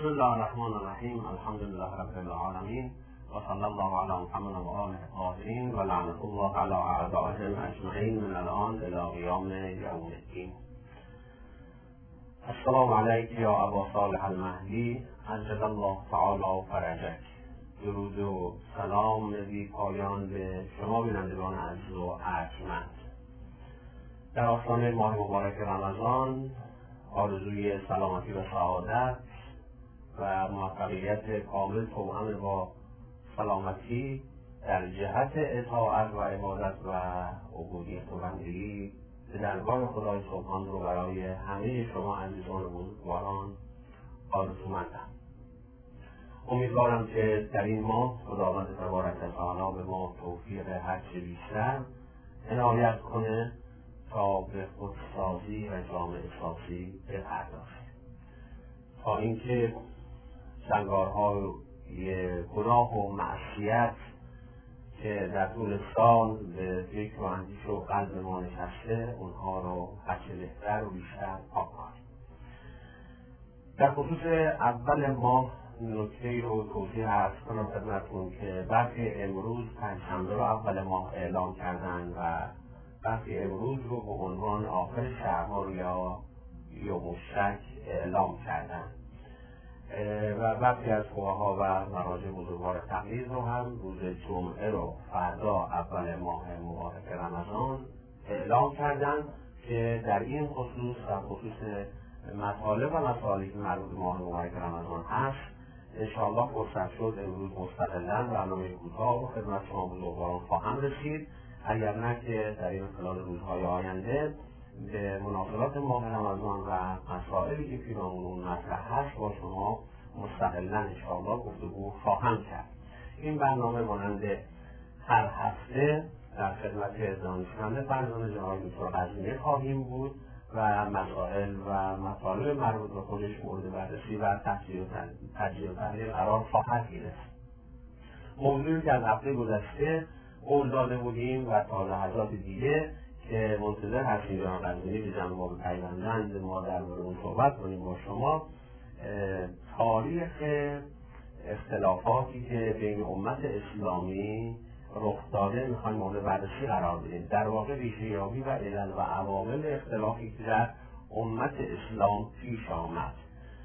بسم الله الرحمن الرحیم. الحمد لله رب العالمین و صلی الله علی محمد و آله الطاهرین و لعنة الله علی اعدائهم اجمعین من الان الی قیام یوم الدین. السلام علیک یا ابا صالح المهدی عجل الله تعالی فرجک. درود و سلام بی پایان به شما بینندگان عزیز و ارجمند. در آستانه ماه مبارک رمضان آرزوی سلامتی و سعادت و موفقیت کامل توأم با سلامتی در جهت اطاعت و عبادت و عبودیت و بندگی به درگاه خدای سبحان رو برای همه شما عزیزان و بزرگواران آرزومندم. امیدوارم که در این ماه خداوند تبارک و تعالی به ما توفیق هرچه بیشتر عنایت کنه تا به خودسازی و جامعه سازی بپردازیم، تا اینکه سنگارهای گناه و معصیت که در طول سال به فکر و اندیشه و قلب ما نشسته اونها رو هرچه بهتر و بیشتر پاک کنیم. در خصوص اول ماه نکته رو توضیح عرض کنم خدمتتون که برخی امروز پنجشنبه رو اول ماه اعلام کردن و برخی امروز رو به عنوان آخر شعبان یا یوم الشک اعلام کردن و برخی از فقها و مراجع بزرگوار تقلید رو هم روز جمعه رو فردا اول ماه مبارک رمضان اعلام کردن که در این خصوص در خصوص مطالب و مطالبی که مربوط به ماه مبارک رمضان هست انشاءالله فرصت شد امروز مستقلاً برنامه کوتاه رو خدمت شما بزرگواران خواهم رسید، اگر نه که در این خلال روزهای آینده به مناسبت ماه رمضان و مسائلی که پیرامون اون مطرح هست با شما مستقلاً انشاءالله گفتگو خواهم کرد. این برنامه مانند هر هفته در خدمت دانشمند فرزانه جناب دکتر قزوینی خواهیم بود و مسائل و مطالب مربوط به خودش مورد بررسی و تجزیه و تحلیل قرار خواهد گرفت. موضوعی که از هفته گذشته قول داده بودیم و تا لحظات دیگه که منتظر هستیم جناب قزوینی به جمع ما بپیوندند ما درباره اون صحبت کنیم با شما، تاریخ اختلافاتی که بین امت اسلامی رخ داده میخوایم مورد بررسی قرار بدیم. در واقع ریشه یابی و علل و عوامل اختلافی که در امت اسلام پیش آمد.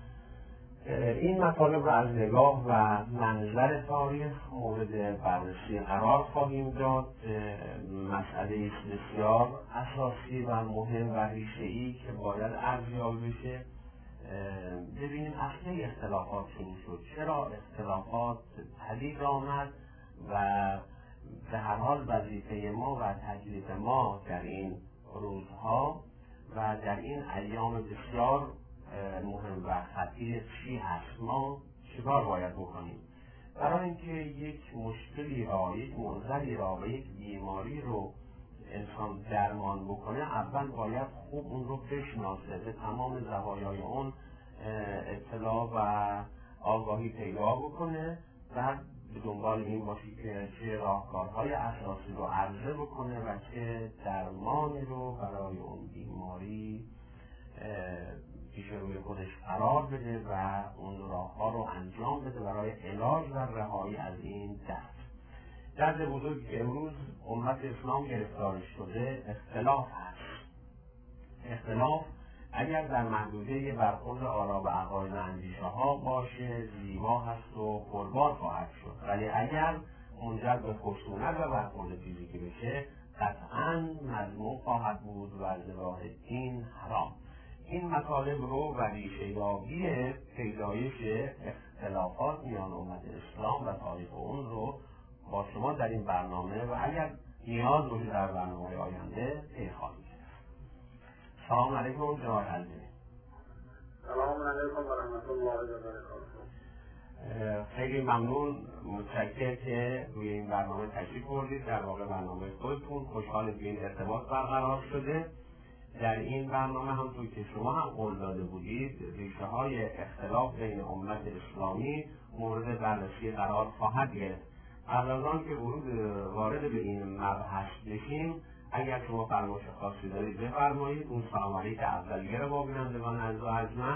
این مطالب را از نگاه و منظر تاریخ مورد بررسی قرار خواهیم داد. مسئله است بسیار اساسی و مهم و ریشه‌ای که باید ارزیابی بشه. ببینیم اصل اختلافات شروع شد، چرا اختلافات پدید آمد و به هر حال وظیفه ما و تکلیف ما در این روزها و در این ایام بسیار مهم و خطیر چی هست؟ ما چیکار باید بکنیم برای اینکه یک مشکلی را، یک معضلی را و یک بیماری رو انسان درمان بکنه؟ اول باید خوب اون رو بشناسه، به تمام زوایای اون اطلاع و آگاهی پیدا بکنه، بعد به دنبال این باشی که چه راهکارهای اساسی رو عرضه بکنه و چه درمانی رو برای اون بیماری پیش روی خودش قرار بده و اون راهها رو انجام بده برای علاج و رهایی از این درد. درد بزرگی که امروز امت اسلام گرفتار شده اختلاف هست. اختلاف اگر در محدوده برخورد آرا و عقاید و اندیشه ها باشه زیبا هست و پربار خواهد شد، ولی اگر منجر به خشونت و برخورد فیزیکی بشه قطعاً مذموم خواهد بود و از نگاه دین حرام. این مطالب رو و ریشه‌یابی پیدایش اختلافات میان امت اسلام و تاریخ اون رو با شما در این برنامه و اگر نیاز باشه در برنامه آینده طی خواهیم کرد. سلام علیکم جناب قزوینی. سلام علیکم و رحمت الله و برکاته. خیلی ممنون، متشکرم که روی این برنامه تشریف بردید. در واقع برنامه خودتون، خوشحال به این ارتباط برقرار شده. در این برنامه همونطور که شما هم قول داده بودید ریشه های اختلاف بین امت اسلامی مورد بررسی قرار خواهد گرفت. قبل از آن که وارد به این مبحث بشیم اگر شما فرمایش خاصی دارید بفرمایید. اون سلام علیک اولیه رو با بینندگان عزیز و ارجمند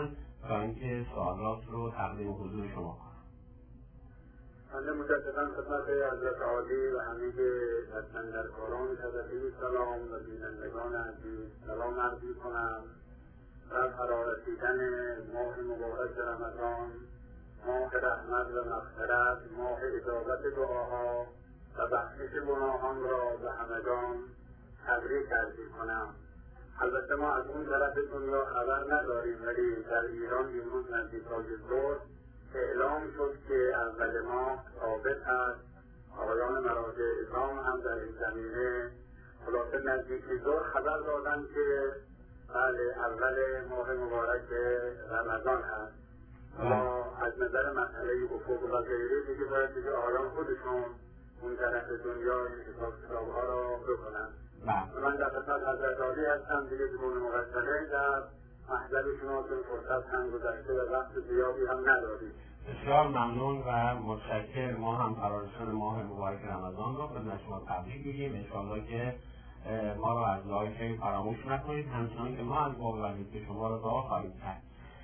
تا اینکه سوالات رو تقدیم حضور شما کنم. بنده مجددا خدمت حضرت عالی و همه سندرکاران تدبیر سلام و بینندگان عزیز سلام عرض می‌کنم. در فرارسیدن ماه مبارک رمضان، ماه رحمت و مغفرت، ماه اجابت دعاها و بخشش گناهان را به همگان تبریک عرض می‌کنم. البته ما از اون طرف دنیا خبر نداریم، ولی در ایران امروز نزدیکای ظهر اعلام شد که اول ماه ثابت است. آقایان مراجع اسلام هم در این زمینه خلاصه نزدیک ظهر خبر دادن که بله اول ماه مبارک رمضان هست. و از نظر مسئله افق و غیره دیگه باید دیگه آقایان خودشون اون طرف دنیا این حساب کتاب‌ها را بکنن. من در خدمت حضرت عالی هستم، دیگه بدون مقدمه در محضر شما چون فرصت هم گذشته و وقت زیادی هم نداریم. بسیار ممنون و متشکر. ما هم فرارسیدن ماه مبارک رمضان رو خدمت شما تبریک میگیم. انشاءالله که ما رو از دعای خیر فراموش نکنید، همچنان که ما از باب وظیفه شما رو دعا خواهیم کرد.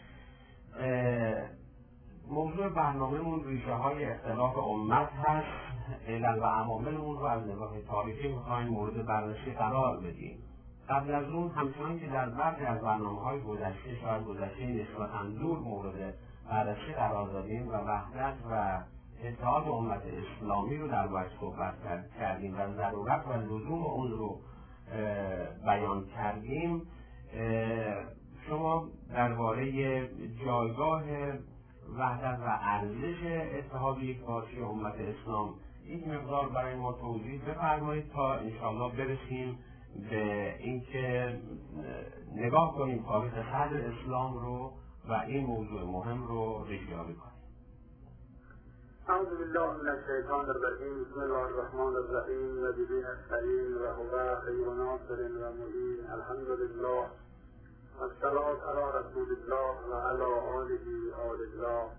موضوع برنامه‌مون ریشه های اختلاف امت هست. علل و عوامل اون رو از نگاه تاریخی می‌خوایم مورد بررسی قرار بدیم. قبل از اون همچنان که در برخی از برنامه‌های گذشته شاید گذشته نسبتاً دور مورد بررسی قرار دادیم و وحدت و اتحاد امت اسلامی رو در باید صحبت کردیم و ضرورت و لزوم اون رو بیان کردیم، شما درباره جایگاه وحدت و ارزش اتحاد یکپارچه امت اسلام یک مقدار برای ما توضیح بفرمایید تا انشاءالله برسیم به اینکه نگاه کنیم تاریخ صدر اسلام رو و این موضوع مهم رو ریشه‌یابی کنیم. اعوذ بالله من الشیطان الرجیم. بسم الله الرحمن الرحیم و به نستعین و هو خیر ناصر و معین. الحمدلله و الصلاة علی رسول الله و علی آله آل الله.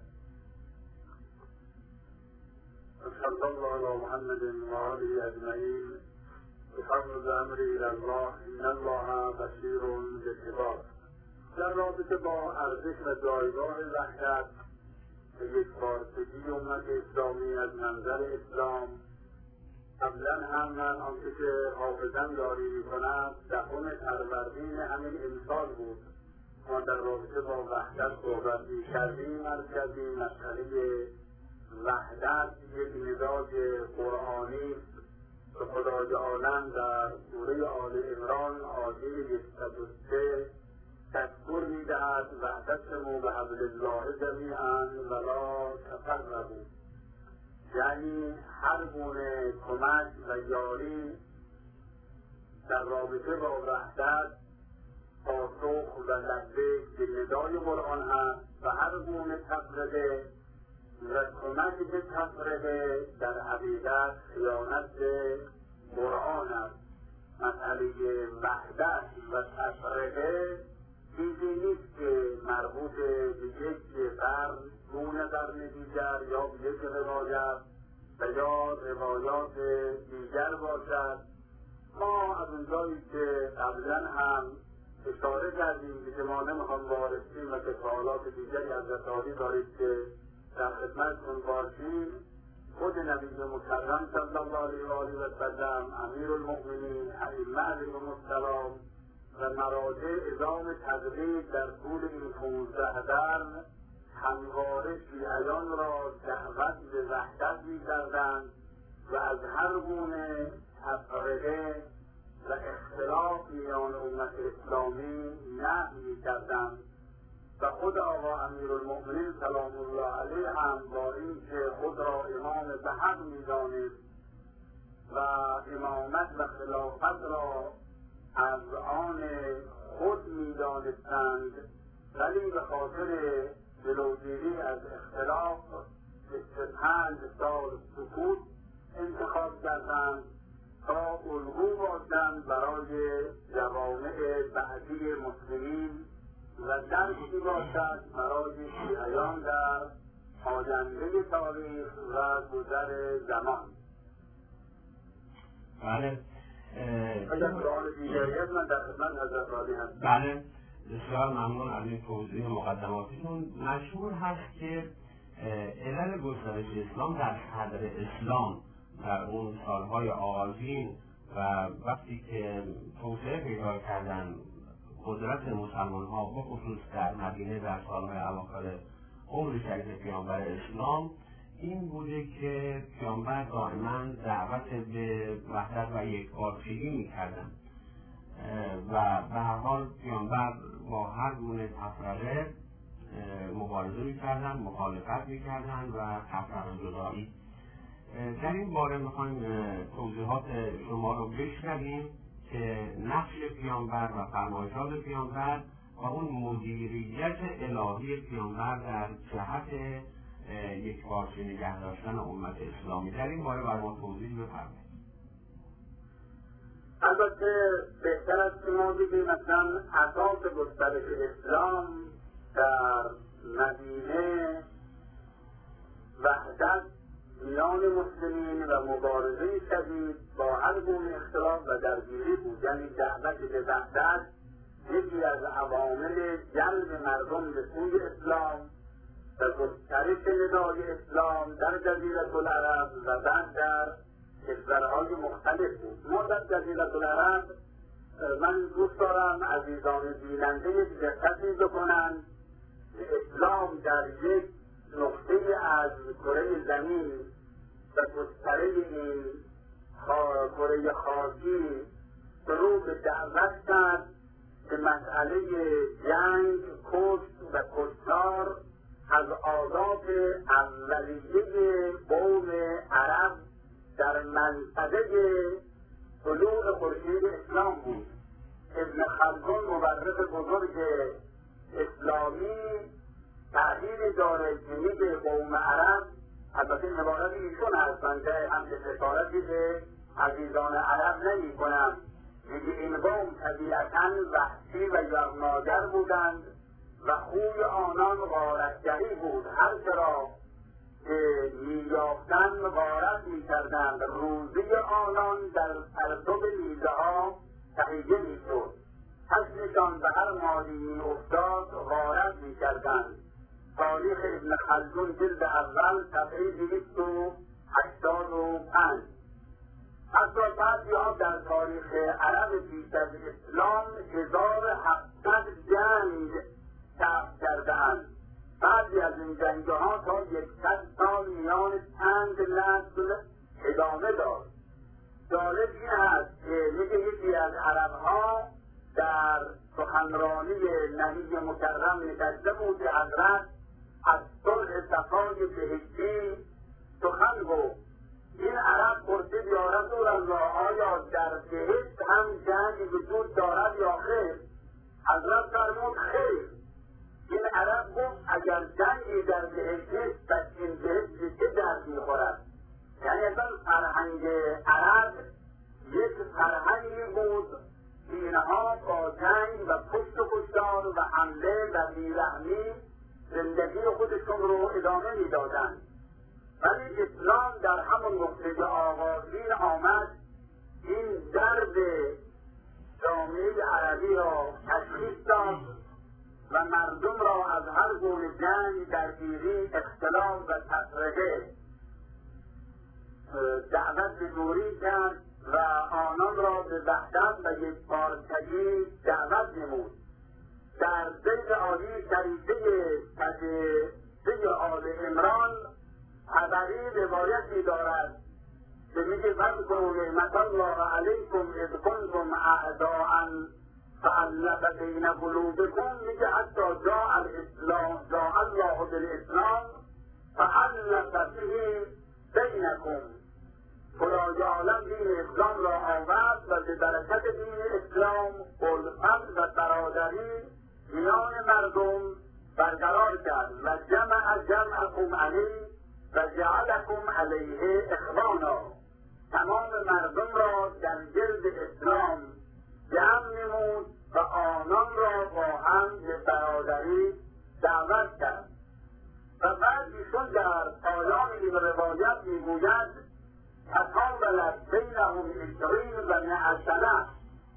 صلی الله علی محمد و آله اجمعین. بفرض امری الی الله ان الله بصیر بالعباد. در رابطه با ارزش و جایگاه وحدت و یکپارچگی امت اسلامی از منظر اسلام، قبلا هم من آنچه که حافظم یاری می‌کند 10 فروردین همین امسال بود ما در رابطه با وحدت صحبت می‌کردیم. عرض کردیم مسئله وحدت یک ندای قرآنی که خدای عالم در سوره آل عمران آیه 103 دستور می‌دهد واعتصموا بحبل الله جمیعا ولا تفرقوا، یعنی هر گونه کمک و یاری در رابطه با وحدت پاسخ و لبیک به ندای قرآن هست و هر گونه تفرقه و کمک به تفرقه در حقیقت خیانت به قرآن است. مسئله وحدت و تفرقه چیزی نیست که مربوط به یک قرن قرن دیگر یا به یک روایت و یا روایات دیگر باشد. ما از اونجایی که قبلا هم اشاره کردیم که ما نمیخوام وارسیم و که سوالات دیگری از رسالی دارید که در خدمتتون باشیم، خود نبی مکرم صلی الله علیه و آله و سلم، امیرالمؤمنین ائمه علیهم السلام و مراجع اعظام تقلید در طول این 15 قرن همواره شیعیان را دعوت به وحدت می‌کردند و از هر گونه تفرقه و اختلاف میان امت اسلامی نهی می‌کردند و خود آقا امیرالمؤمنین سلام الله علیه هم با اینکه خود را امام به حق می‌دانست و امامت و خلافت را از آن خود می‌دانستند، ولی به خاطر جلوگیری از اختلاف 25 سال سکوت انتخاب کردند تا الگو باشند برای جوامع بعدی مسلمین و درسی باشد برای شیعیان در آینده تاریخ و گذر زمان. بله. اگر سؤال دیگری از من در خدمت حضرت عالی هست. بله، بسیار ممنون از این توضیح مقدماتیتون. مشهور هست که علل گسترش اسلام در صدر اسلام در اون سالهای آغازین و وقتی که توسعه پیدا کردن قدرت مسلمان ها بخصوص در مدینه در سالهای اواخر عمر شریف پیامبر اسلام این بوده که پیامبر دائما دعوت به وحدت و یکپارچگی میکردن و به هر حال پیامبر با هر گونه تفرقه مبارزه میکردن، مخالفت میکردن و تفرقه جدایی. در این باره میخوایم توضیحات شما رو بشنویم که نقش پیامبر و فرمایشات پیامبر و اون مدیریت الهی پیامبر در جهت یکپارچه نگه داشتن امت اسلامی. در این باره بر ما توضیح بفرمایید. البته بهتر است که ما بگیم مثلا اساس گسترش اسلام در مدینه وحدت میان مسلمین و مبارزه شدید با هر گونه اختلاف و درگیری بود. یعنی دعوت به وحدت یکی از عوامل جلب مردم به سوی اسلام و گسترش ندای اسلام در جزیره العرب و بعد در کشورهای مختلف بود. ما در جزیره العرب من دوست دارم عزیزان بیننده دقتی بکنند که اسلام در یک نقطه از کره زمین و گستره این کره خاکی شروع به دعوت کرد که مسئله جنگ، کشت و کشتار از عادات اولیه قوم عرب در منطقه طلوع خورشید اسلام بود. ابن خلدون مورخ بزرگ اسلامی تعبیری داره که میگه قوم عرب، البته این عبارت ایشون هست، من هم استشارتی به عزیزان عرب نمی کنم، میگه این قوم طبیعتاً وحشی و یغماگر بودند و خوی آنان غارتگری بود. هر چرا که می‌یافتند غارت می‌کردند. روزی آنان در پرتو میوه ها تهیه می‌شد. حسنشان به هر مالی افتاد غارت می‌کردند. تاریخ ابن خلدون جلد اول صفحه 285. حتی بعضی‌ها در تاریخ عرب پیش از اسلام 1700 جنگ ثبت کرده‌اند. بعضی از این جنگ‌ها تا 100 سال میان چند نسل ادامه داشت. جالب این است که میگه یکی از عرب‌ها در سخنرانی نبی مکرم نشسته بود که حضرت از صلح صفای بهشتی سخن گفت. این عرب پرسید یا رسول الله آیا در بهشت هم جنگ وجود دارد یا خیر؟ حضرت فرمود خیر. این عرب گفت اگر جنگی در بهشت نیست پس این بهشت چه درد میخورد؟ یعنی اصلا فرهنگ عرب یک فرهنگی بود که اینها با جنگ و کشت و کشتار و حمله و بیرحمی زندگی خودشون رو ادامه میدادند. ولی اسلام در همون نقطه آغازین آمد این درد جامعه عربی را تشخیص داد و مردم را از هر گونه جنگ، درگیری، اختلاف و تفرقه دعوت به دوری کرد و آنان را به وحدت و یکپارچگی دعوت نمود. در بیت عالی شریفه آل عمران خبری روایتی دارد که میگه واذکروا نعمت الله علیکم اذ کنتم اعداء فألف بین قلوبکم، میگه حتی جاء الله بالاسلام فألف به بینکم. خدای عالم دین اسلام را آورد و به برکت دین اسلام الفت و برادری میان مردم برقرار کرد و جمعکم علیه و جعلکم علیه اخوانا. تمام مردم را در گرد اسلام جمع نمود و آنان را با هم به برادری دعوت کرد. و بعد ایشون در پایان این روایت میگوید تطاولت بینهم 20 و 100 سنه،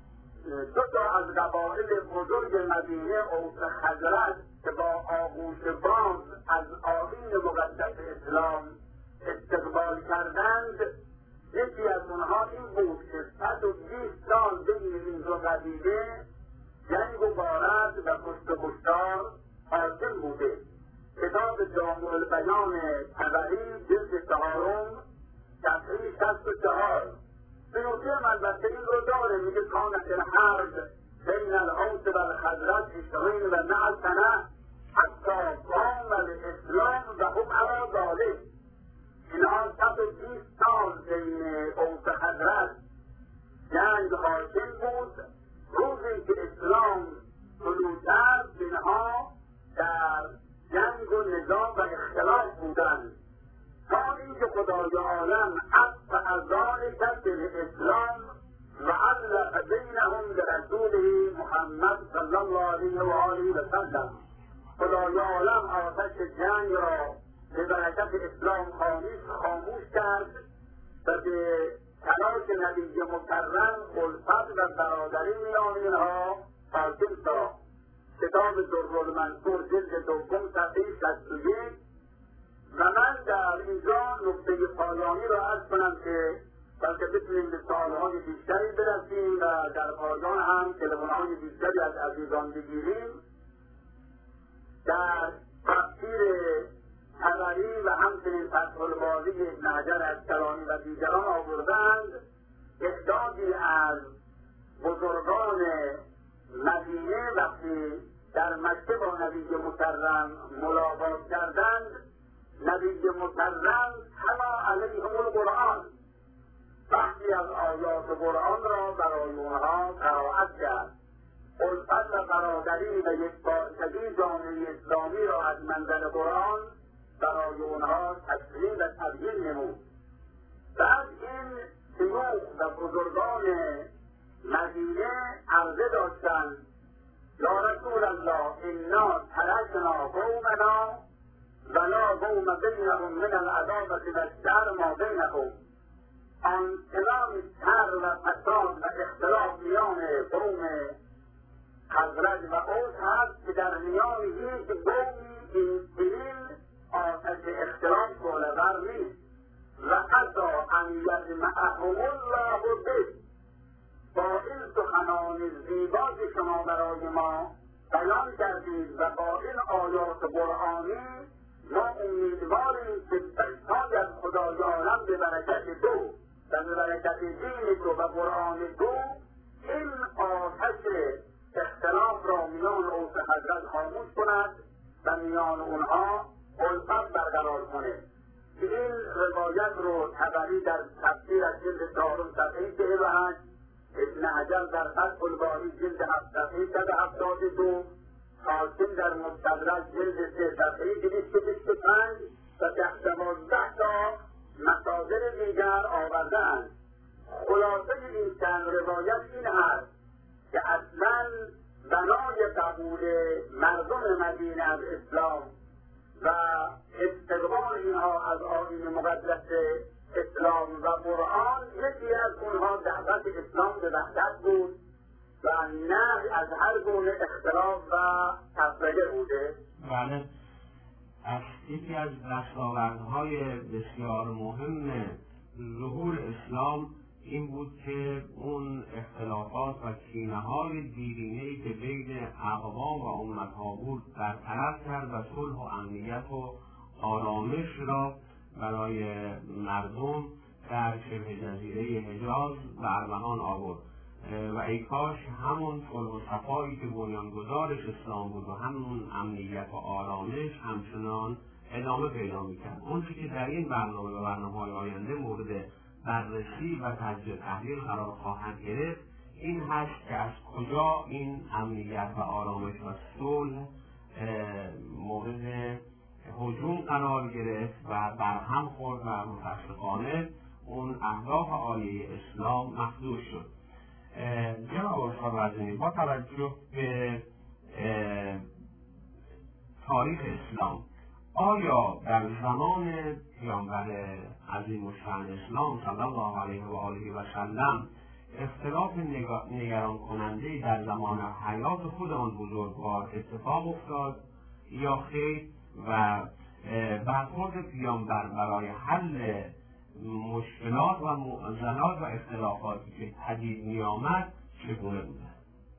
دو تا از قبایل بزرگ مدینه اوس خزرج که با آغوش باز از آیین مقدس اسلام استقبال کردند، یکی از اونها این بود که 120 سال بین این دو قبیله جنگ و غارت و کشت و کشتار حاصل بوده. کتاب جامع البیان طبری جلد 4 صفحه 64 سیوطی هم البته این رو داره، میگه کانت الحرب بین الاوس و الخزرج 20 و 100 سنه حتی قام الاسلام و هم علی ذلک. اینها 120 سال بین اوس و خزرج جنگ حاصل بود. روزی که اسلام طلوع کرد اینها در جنگ و نظام و اختلاف بودند تا اینکه خدای عالم اصبح ذلک بالاسلام و علق بینهم برسوله محمد صلی الله علیه و آله و سلم. خدای عالم آتش جنگ را به برکت اسلام خاموش کرد و به تلاش نبی مکرم الفت و برادری میان اینها حاصل ساخت. کتاب درالمنصور جلد 2 صفحه 61. و من در اینجا نکته پایانی را عرض کنم که بلکه بتونیم به سوالهای بیشتری برسیم و در پایان هم تلفن‌های بیشتری از عزیزان بگیریم. در تفسیر طبری و همچنین فتح الباری ابن حجر اسقلانی و دیگران آوردند تعدادی از بزرگان مدینه وقتی در مکه با نبی مکرم ملاقات کردند، نبی مکرم تلا علیهم القرآن، وقتی از آیات قرآن را برای اونها قرائت کرد. الفت و برادری و یکپارچگی جامعه اسلامی را از منزل قرآن برای اونها تشریح و تبیین نمود. بعد این شیوخ و بزرگان مدینه عرضه داشتند یا رسول الله انا ترکنا قومنا ولا قوم بینهم من العداوة والشر ما بینهم. آن کلام شر و فساد و اختلاف میان قوم خزرج و اوس هست که در میان هیچ قومی این چنین آتش اختلاف شعله‌ور نیست. و عسی ان یجمعهم الله به. با این سخنان زیبا که شما برای ما بیان کردید و با این آیات قرآنی ما امیدواریم که شاید خدای عالم به برکت تو و به برکت دین تو و قرآن تو این آتش اختلاف را میان اوس خزرج خاموش کند و میان اونها الفت برقرار کنه. این روایت رو طبری در تفسیر از جلد 4 صفحه 48، ابن حجر در فتح الباری جلد 7 صفحه 172، حاکم در مستدرک جلد 3 صفحه 225 و 12 تا مصادر دیگر آورده‌اند. خلاصه این چند روایت این هست که اصلا بنای قبول مردم مدینه از اسلام و استقبال اینها از آیین مقدس اسلام و قرآن یکی از اونها دعوت اسلام به وحدت بود و نهی از هر گونه اختلاف و تفرقه بوده. بله، از یکی از دستاوردهای بسیار مهم ظهور اسلام این بود که اون اختلافات و کینه‌های دیرینه‌ای که بین اقوام و امت‌ها بود برطرف کرد و صلح و امنیت و آرامش را برای مردم در شبه جزیره حجاز به ارمغان آورد. و ای کاش همون صلح و صفایی که بنیانگذارش اسلام بود و همون امنیت و آرامش همچنان ادامه پیدا می‌کرد. اون چیزی که در این برنامه و برنامه‌های آینده مورد بررسی و تجزیه تحلیل قرار خواهد گرفت این هست که از کجا این امنیت و آرامش و صلح مورد هجوم قرار گرفت و برهم خورد و متاسفانه اون اهداف عالی اسلام مخدوش شد. جناب استاد رضوی، با توجه به تاریخ اسلام آیا در زمان پیامبر عظیم الشأن اسلام صلی الله علیه و آله و سلم اختلاف نگران کننده در زمان حیات خود آن بزرگوار اتفاق افتاد یا خیر و برخورد پیامبر برای حل مشکلات و معضلات و اختلافاتی که پدید می آمد چگونه بودند؟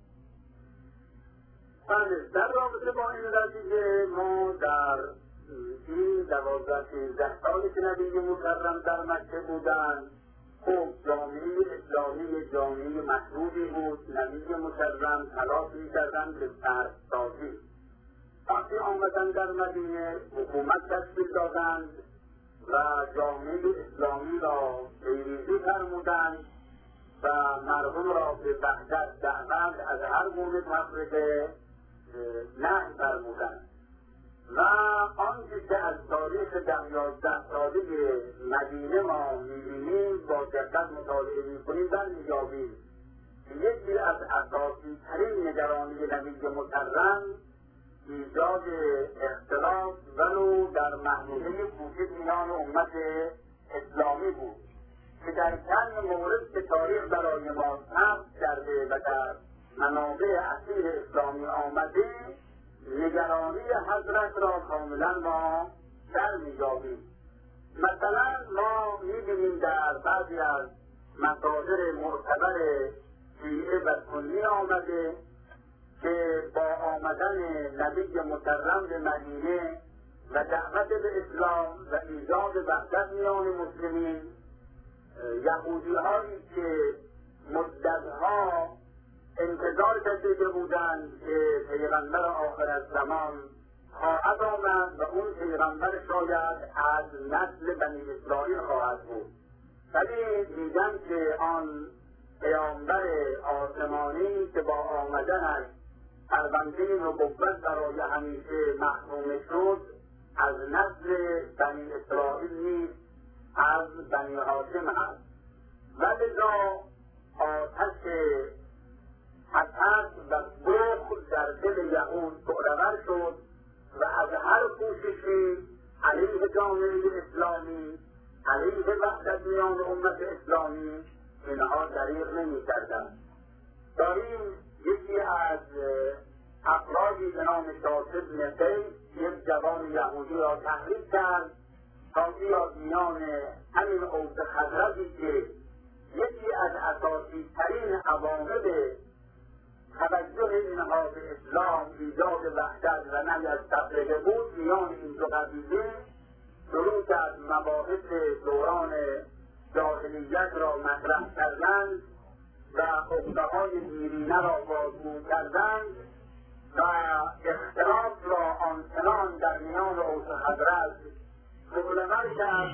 بله، در رابطه با این قضیه ما در این 12-13 سالی که نبی مکرم در مکه بودند، خب جامعه اسلامی جامعه محبوبی بود. نبی مکرم تلاش می‌کردند به سرسازی. وقتی آمدن در مدینه حکومت تشکیل دادند و جامعه اسلامی را پیریزی فرمودند و مردم را به وحدت دعوت از هر گونه تفرقه نهی فرمودند و آنچه که از تاریخ 10-11 ساله مدینه ما می‌بینیم با دقت مطالعه می‌کنیم در می‌یابیم یکی از اساسی ترین نگرانی نبی مکرم ایجاد اختلاف ولو در محدوده کوچک میان امت اسلامی بود که در چند مورد که تاریخ برای ما ثبت کرده و در منابع اصیل اسلامی آمده نگرانی حضرت را کاملا ما در می‌یابیم. مثلا ما می‌بینیم در بعضی از مصادر معتبر شیعه و سنی آمده که با آمدن نبی مکرم به مدینه و دعوت به اسلام و ایجاد وحدت میان مسلمین، یهودی‌هایی که مدت‌ها انتظار کشیده بودند که پیغمبر آخر الزمان خواهد آمد و اون پیغمبر شاید از نسل بنی اسرائیل خواهد بود، ولی دیدن که آن پیامبر آسمانی که با آمدنش پرونده نبوت برای همیشه محروم شد از نسل بنی اسرائیل نیست، از بنی هاشم هست و لذا آتش حسد و بغض در دل یهود شعله‌ور شد و از هر کوششی علیه جامعه اسلامی، علیه وحدت میان امت اسلامی اینها دریغ نمی‌کردند. داریم یکی از افرادی به نام شاطب بن قیس یک جوان یهودی را تحریک کرد تا بیاد میان همین اوج خزرجی که یکی از اساسی ترین عوامل توجه اینها به اسلام ایجاد وحدت و نهی از تفرقه بود، میان این دو قبیله شروع کرد مباحث دوران جاهلیت را مطرح کردند و عقده‌های دیرینه را بازگو کردند و اختلاف را آنچنان در میان اوس خزرج شعله‌ور کرد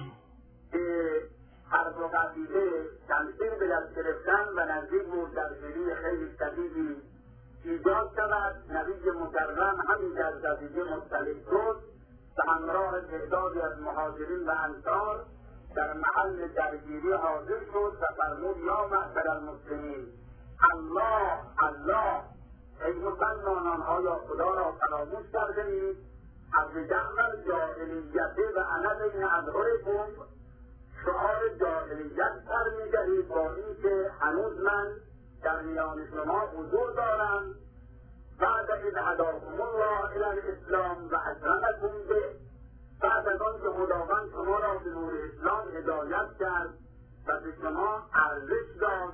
که هر دو قبیله شمشیر به دست گرفتن و نزدیک بود در جری خیلی شدیدی ایجاد شود. نبی مکرم همین که از قبیله مطلع شد به همراه تعدادی از مهاجرین و انصار در محل درگیری حاضر شد و فرمود یا معشر المسلمین، الله الله، ای مسلمانان آیا خدا را فراموش کرده اید؟ از دعوت جاهلیت و انا بین اظهرکم، شعار جاهلیت سر می‌دهید با اینکه هنوز من در میان شما حضور دارم. بعد اذ هداکم الله الی الاسلام و اکرمکم به، بعد از آن که خداوند شما را به نور اسلام هدایت کرد و به شما ارزش داد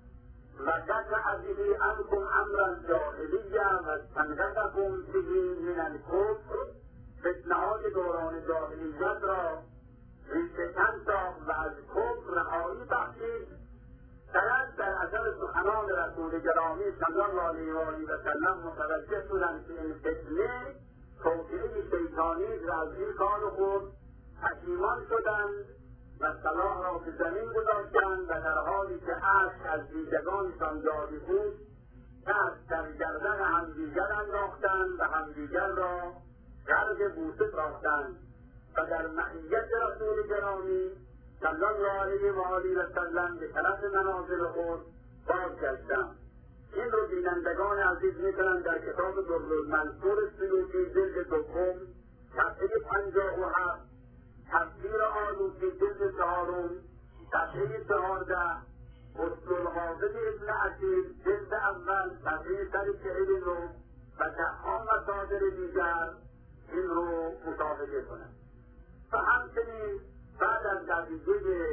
و دفع به عنکم امر الجاهلیه و استنقذکم به من الکفر، فتنه‌های دوران جاهلیت را ریشه‌کن ساخت و از کفر رهایی بخشید. شاید در اثر سخنان رسول گرامی صلی الله علیه و سلم متوجه شدند که این فتنه توطئه شیطانی را از این کار خود پشیمان شدند و صلاح را به زمین گذاشتند و در حالی که اشک از دیدگانشان جاری بود دست در گردن همدیگر انداختند و همدیگر را غرق بوسه ساختند و در معیت رسول گرامی صلی الله علیه و آله و سلم به طرف منازل خود بازگشتند. این رو بینندگان عزیز می‌کنند در کتاب درالمنصور سیوطی جلد دوم صفحه 57، تفسیر آلوسی جلد 4 صفحه 14 اسطورقابض ابن اسیر جلد اول صفحه 149 و ده‌ها مصادر دیگر این رو مشاهده کنند. و همچنین بعد از نتیجه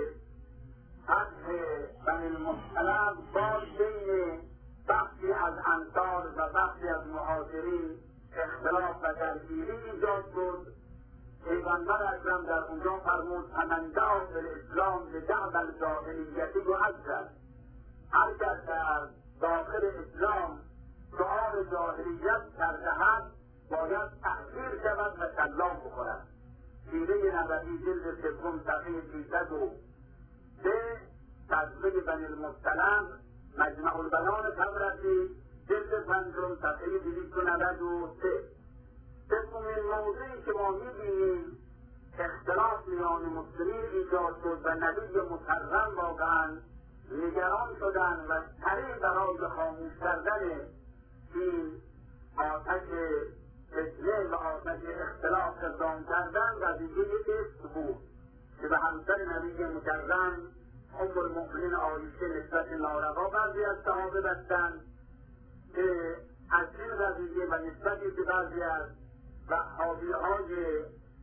فتح بنی المصطلق باز بین بخشی از انصار و بخشی از مهاجرین اختلاف و درگیری ایجاد شد. پیغمبر اکرم در اونجا فرمود فمن دعا فی الاسلام بدعو الجاهلیت یعذب. هر کس در داخل اسلام دعای جاهلیت کرده است باید تحقیر شود و کلام بخورد. سیره نبوی جلد سوم صفحه 303 تذکره بنی المصطلق مجمع البیان طبرسی جلد پنجم صفحه 293. سومین موضوعی که ما می‌بینیم اختلاف میان مسلمین ایجاد شد و نبی مکرم واقعا نگران شدن و طریق برای خاموش کردن این آتش فتنه و آتش اختلاف اقدام کردن و دیگه اسم بود که به همسر نبی مکرم ام المؤمنین عایشه نسبت ناروا بعضی از صحابه بستند که از این قضیه و نسبتی که بعضی از وهابی‌های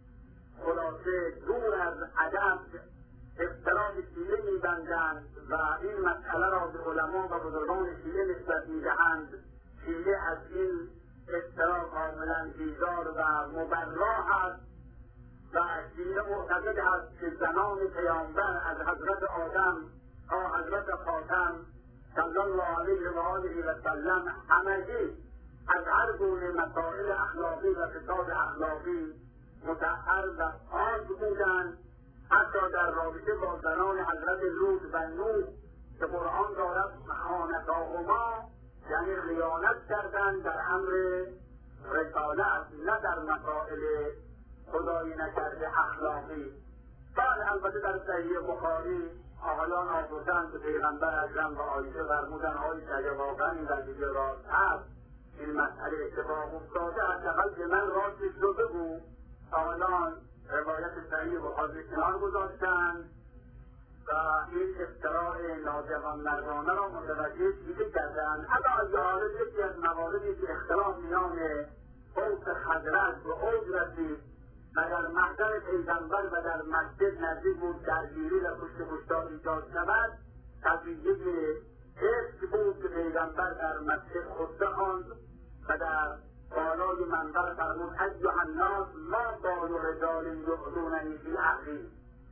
خلاصه دور از ادب اختلاف شیعه می‌بندند و این مسئله را به علما و بزرگان شیعه نسبت می‌دهند. شیعه از این اختلاف کاملا بیزار و مبرا است و شیعه معتقد است که زنان پیامبر از حضرت آدم تا حضرت خاتم صلی الله علیه و آله و سلم همگی از هر گونه مسائل اخلاقی و فساد اخلاقی مطهر و پاک بودند. حتی در رابطه با زنان حضرت لوط و نوح که قرآن دارد خانتاهما یعنی خیانت کردند در امر رسالت نه در مسائل خدایی نکرده اخلاقی. بعد البته در صحیح بخاری آقایان آوردند که پیغمبر اکرم و عایشه فرمودند عایشه اگر واقعا این قضیه راست هست این مسئله اتفاق افتاده حداقل به من راستش رو بگو. آقایان روایت صحیح بخاری کنار گذاشتند و این افتراء ناجوان مردانه را متوجه دیده کردند. حتی از حالت یکی از مواردی که اختلاف میان اوس خزرج به اوج رسید و در محضر پیغمبر و در مسجد نزدیک بود درگیری و پشت کشتار ایجاد شود قضیه افک بود که پیغمبر در مسجد خطبه خواند و در بالای منبر فرمود ایها الناس ما بال رجال یؤذوننی فی اخی.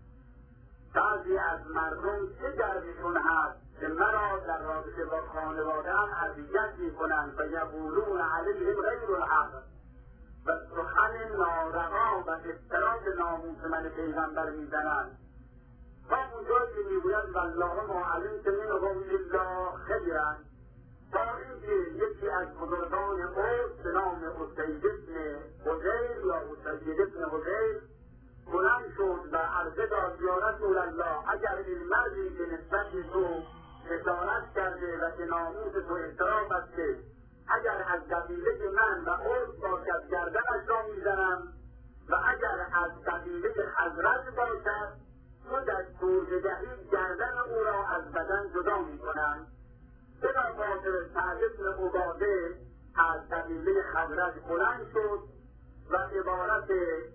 بعضی از مردم چه دردشون هست که مرا در رابطه با خانواده‌ام اذیت می‌کنند و یقولون علیهم غیر الحق و سخن ناروا و افترا به ناموس من پیغمبر میزنند. تا اونجایی که میگوید والله ما علمت منهم الا خیرا تا اینکه یکی از بزرگان اوس به نام اسید بن حضیر یا اسید بن حضیر بلند شد و عرضه داد یا رسول الله اگر این مردی که نسبت تو خسارت کرده و که ناموس تو احترام بسته اگر از قبیله من و اوس باشد گردنش را میزنم و اگر از قبیله خزرج باشد تو دستور بدهی گردن او را از بدن جدا میکنم. بلافاصله سعد بن عباده از قبیله خزرج بلند شد و عبارت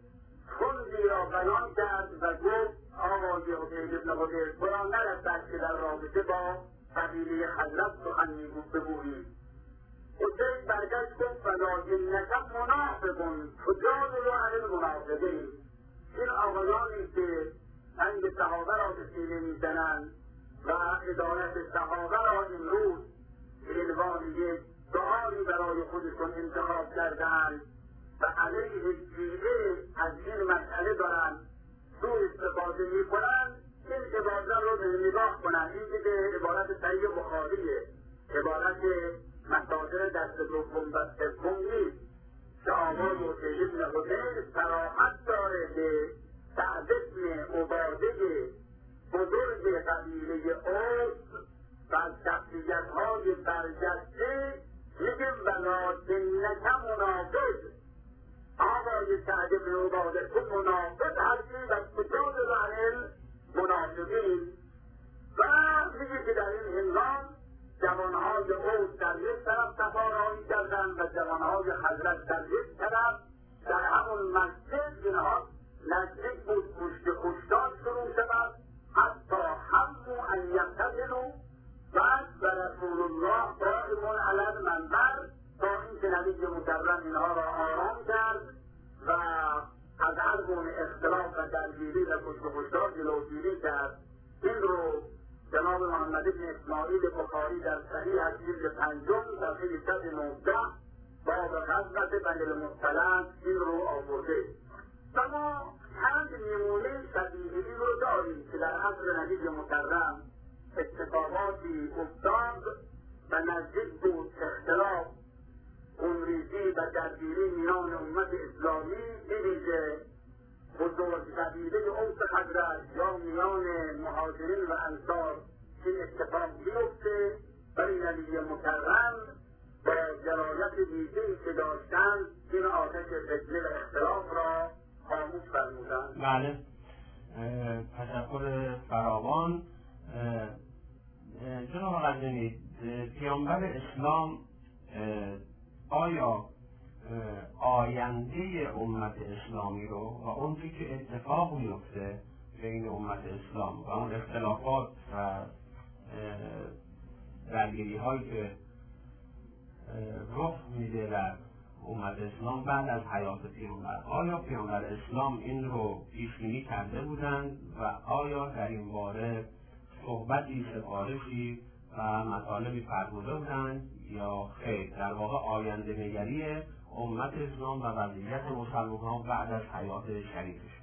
تندی را بیان کرد و گفت آقای اسید بن حضیر تو را نرسد که در رابطه با قبیله خزرج سخن بگویی. اسید برگشت گفت ولکنک منافق تجادل عن المنافقین. این آقایانی که سنگ صحابه را به سینه میزنند و عدالت صحابه را امروز به عنوان یک دعایی برای خودشون انتخاب کردند و علیه شیعه از این مسئله دارند سوء استفاده میکنند این عبارت رو به نگاه کنند. این که عبارت صحیح بخاریه، عبارت مصادر دست دوم و سوم نیست که آقای اسید بن حضیر صراحت داره به سعد بن عباده بزرگ قبیله اوس و از شخصیت‌های برجسته میگه ولکنک منافق. آقای سعد بن عباده تو منافق هستی و تجادل عن المنافقین و میگه که در این دستگیری و کشت و کشتار جلوگیری کرد. این رو جناب محمد بن اسماعیل بخاری در صحیح از جلد 5 صفحه 119 باب غزوة بنی المصطلق این رو آورده. و ما چند نمونه شبیه این رو داریم که در عصر نبی مکرم اتفاقاتی افتاد و نزدیک بود اختلاف خونریزی و درگیری میان امت اسلامی بویژه بزرگ قبیله اوس خزرج یا میان مهاجرین و انصار این اتفاق بیفته، ولی نبی مکرم با جرایت ویژه‌ای که داشتند این آتش فتنه و اختلاف را خاموش فرمودند. بله، تشکر فراوان. جناب قدمی، پیامبر اسلام آیا آینده امت اسلامی رو و اون که اتفاق میفته بین امت اسلام و اون اختلافات و درگیری هایی که رخ میده در امت اسلام بعد از حیات پیامبر، آیا پیامبر اسلام این رو پیش‌بینی کرده بودند و آیا در این باره صحبتی، سفارشی و مطالبی فرموده بودند یا خیر؟ در واقع آینده نگری امت اسلام و وضعیت مسلمان‌ها بعد از حیات شریفش.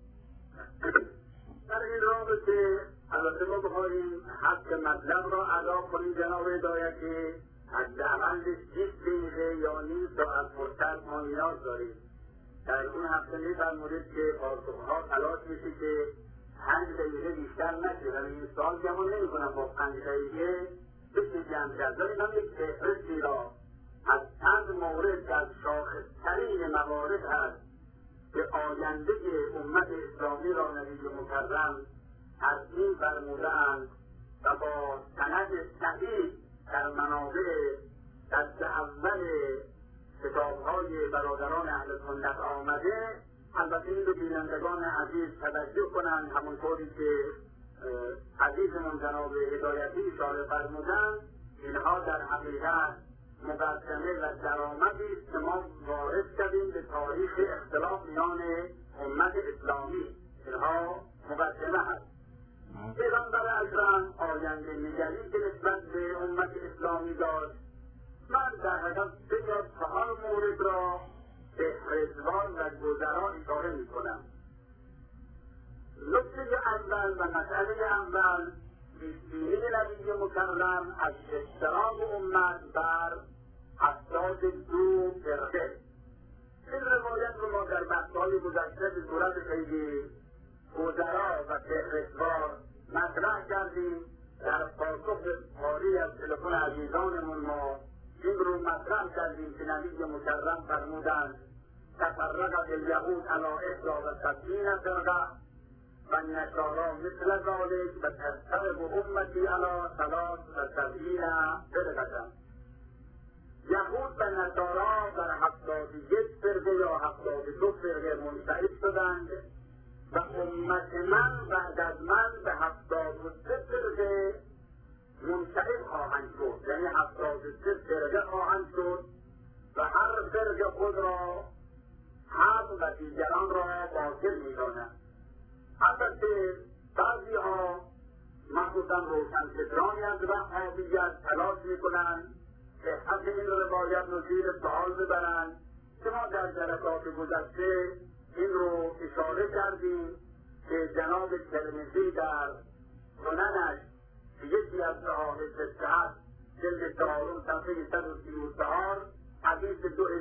در این رابطه البته ما بخواهیم حق مطلب را ادا کنیم جناب هدایتی، حداقل 20 دقیقه یا نیم ساعت فرصت ما نیاز داریم. در اون هفته می‌فرمودید که پاسخ‌ها تلاش میشه که 5 دقیقه بیشتر نشه، ولی این سوال جمع نمی‌کنم با 5 دقیقه بشه جمع کرد. ولی من یک فهرستی را از چند مورد از شاخص‌ترین موارد هست که آینده امت اسلامی را نبی مکرم تضمین فرمودند و با سند صحیح در منابع دست اول کتاب‌های برادران اهل سنت آمده. البته این رو بینندگان عزیز توجه کنند، همونطوری که عزیزمون جناب هدایتی اشاره فرمودند، اینها در حقیقت مقدمه و درآمدی است که ما وارد شدیم به تاریخ اختلاف میان امت اسلامی. اینها مقدمه هست. پیغمبر اکرم آینده نگری که نسبت به امت اسلامی داشت. من در حقیقت 3 یا 4 مورد را به فهرستوار و گذرا اشاره می‌کنم. نکته اول و مسئله اول پیش‌بینی نبی مکرم از اشتراک امت بر 72 فرقه. این روایت رو ما در بحث‌های گذشته به صورت خیلی گذرا و فهرستوار مطرح کردیم. در پاسخ پاری از تلفن عزیزانمون ما این رو مطرح کردیم که نبی مکرم فرمودند تفرقت الیهود علی 71 فرقه و النصارا مثل ذلک و تفترق امتی علی 73 فرقه. یهود و نصارا در 71 فرقه یا 72 فرقه منشعب شدند و امت من بعد از من به 73 فرقه منشعب خواهند شد، یعنی 73 فرقه خواهند شد و هر فرقه خود را حق و دیگران را باطل می‌دانند. البته بعضی ها مخصوصا روشنفکرانی از وهابیت تلاش می‌کنند که حق این روایت رو زیر سوال ببرند که ما در جلسات گذشته این رو اشاره کردیم که جناب ترمذی در سننش یکی از صحاح صحت جلد 4 صفحه 134 حدیث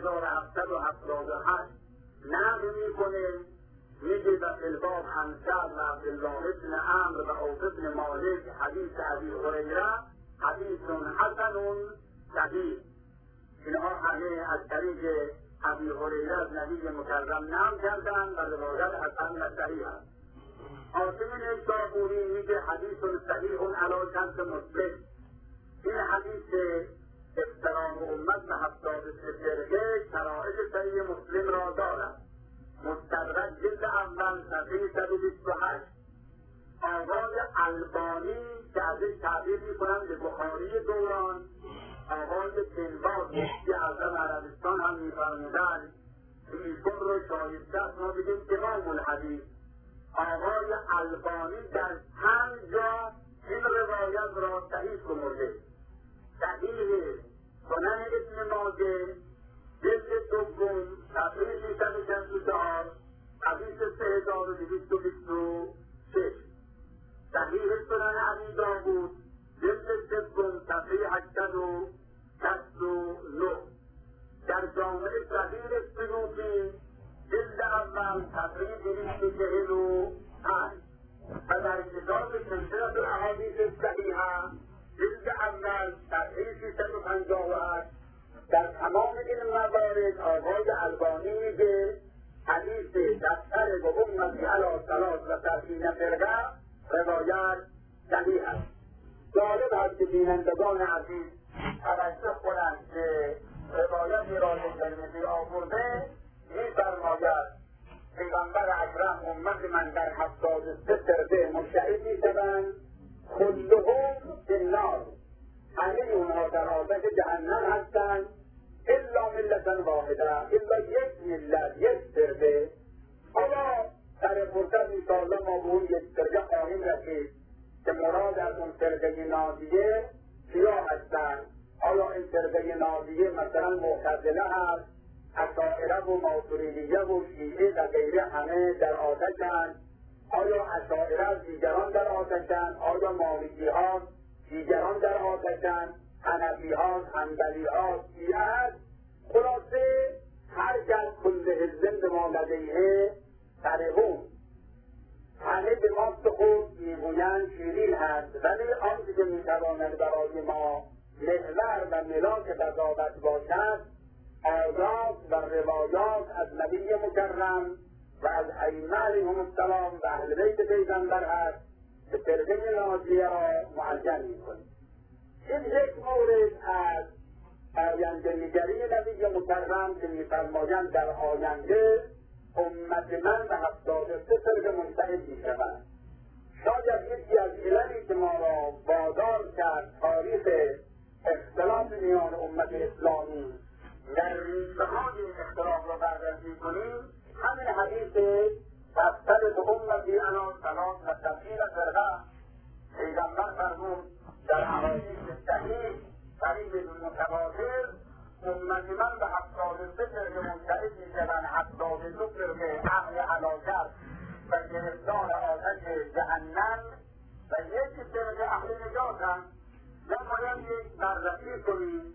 2778 نقل میکنه، میگه و فی الباب عن سعد و عبدالله بن عمرو و عوف بن مالک حدیث ابی هریره حدیث حسن صحیح. اینها همه از طریق ابی هریره از نبی مکرم نقل کردند و روایت حسن و صحیح است. حاکم نیسابوری میگه حدیث صحیح علی شرط مسلم. این حدیث افتراق امت به 73 فرقه شرایط صحیح مسلم را دارد. مستدرک جلد اول صفحه 128. آقای البانی که ازش تعبیر میکنند به بخاری دوران، آقای بنباز مفتی اعظم عربستان هم میفرمودند ایشون رو شایسته است ما بگیم امام الحدیث. آقای البانی در 5 جا این روایت را صحیح شمرده. صحیح سنن ابن ماجه جلد دوم صفحه 664 حدیث 3226. صحیح سنن ابی داود جلد سوم صفحه 869. در جامع صغیر سیوطی جلد اول صفحه 245 و در کتاب سلسله الاحادیث الصحیحه جلد اول صفحه 358 در تمام این موارد آقای البانی میگه حدیث دفتر و امتی علی 33 فرقه روایت صحیح است. جالب است که بینندگان عزیز توجه کنند که روایتی را که ترمذی آورده می‌فرماید پیغمبر اکرم امت من در 73 فرقه منشعب می‌شوند کلهم فی النار، همه اونها در آتش جهنم هستند الا ملة واحده، الا یک ملت، یک فرقه. حالا در فرصت انشاءالله ما به اون یک فرقه خواهیم رسید که مراد از اون فرقه ناجیه کیا هستند. آیا این فرقه ناجیه مثلا معتزله هست، اشاعره و ماتریدیه و شیعه و غیره همه در آتشند؟ آیا اشاعره دیگران در آتشند؟ آیا مالکی‌ها دیگران در آتشند؟ حنفی‌ها، حنبلی‌ها، شیعه است؟ خلاصه هر کس کل حزب بما لدیه فرحون، همه به ماست خود میگویند شیرین هست، ولی آنچه که میتواند برای ما محور و ملاک قضاوت باشد آیات و روایات از نبی مکرم و از ائمه علیهم السلام و اهل بیت پیغمبر هست که فرقه ناجیه را معین می‌کند. این یک مورد از آینده نگری نبی مکرم که می‌فرمایند در آینده امت من به 73 فرقه منتهی می‌شوند. شاید یکی از عللی که ما را وادار کرد تاریخ اختلاف میان امت اسلامی در ریشه‌های این اختلاف را بررسی کنیم همین حدیث دفتر به امتی علی 73 فرقه پیغمبر فرمود در احادیث صحیح قریب متواتر امت من به 73 فرقه منتهی می‌شوند، 72 فرقه اهل هلاکت و گرفتار آتش جهنم و یک فرقه اهل نجاتند. ما باید یک بررسی کنیم،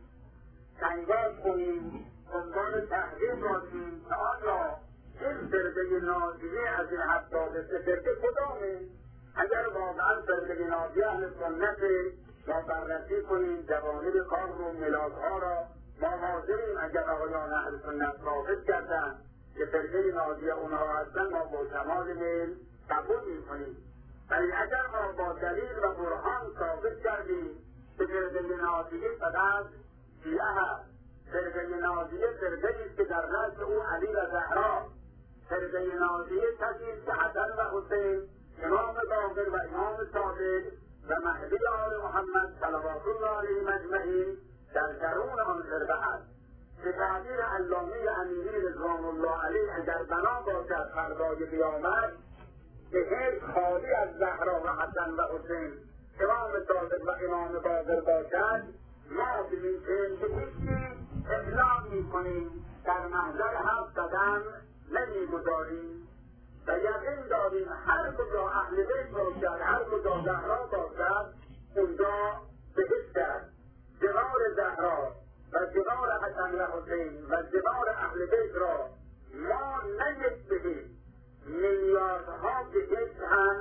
تنگاز کنیم، دنبال تحقیق باشیم که آیا این فرقه ناجیه از این 73 فرقه کدامه؟ اگر واقعا فرقه ناجیه اهل سنت ما بررسی کنیم جوانب کار و ملاک‌ها را ما حاضریم. اگر آقایان اهل سنت ثابت کردند که فرقه ناجیه اونها هستند ما با کمال میل قبول می‌کنیم، ولی اگر ما با دلیل و برهان ثابت کردیم که فرقه ناجیه فقط شیعه هست، فرقه ناجیه فرقه‌ای است که در رأس او علی و زهرا، فرقه ناجیه کسی است که حسن و حسین، امام باقر و امام صادق و مهدی آل محمد صلوات الله علیهم اجمعین در درون آن فرقه است. به تعبیر علامه امیری رضوان الله علیه اگر بنا باشد فردای قیامت که هیچ خالی از زهرا و حسن و حسین، امام صادق و امام باقر باشد، ما به این چنین اعلام می‌کنیم در محضر حرف زدن نمی‌گذاریم و یقین داریم هر کجا اهل بیت باشد، هر کجا زهرا باشد اونجا بهشت است. جوار زهرا و جوار حسن و حسین و جوار اهل بیت را ما نه یک بهشت میلیاردها بهشت هم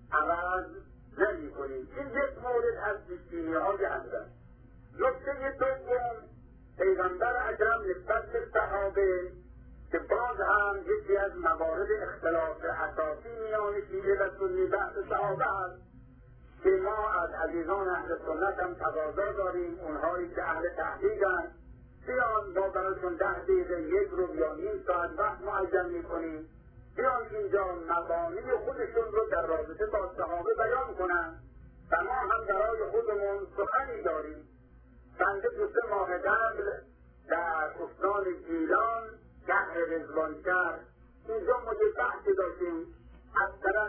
عوض نمی‌کنیم. این یک مورد از پیش‌بینی‌های هستند. نکته دوم، پیغمبر اکرم نسبت به صحابه که باز هم یکی از موارد اختلاف اساسی میان شیعه و سنی بحث صحابه است که ما از عزیزان اهل سنت هم تقاضا داریم اونهایی که اهل تحقیقند بیان ما براشون 10 دقیقه، 1 رو یا نیم ساعت وقت معین میکنیم، بیان اینجا مبانی خودشون رو در رابطه با صحابه بیان کنند و ما هم برای خودمون سخنی داریم. بنده 2 ماه قبل در استان گیلان شهر رضوانشهر اینجا ما یه بحثی داشتیم از طرف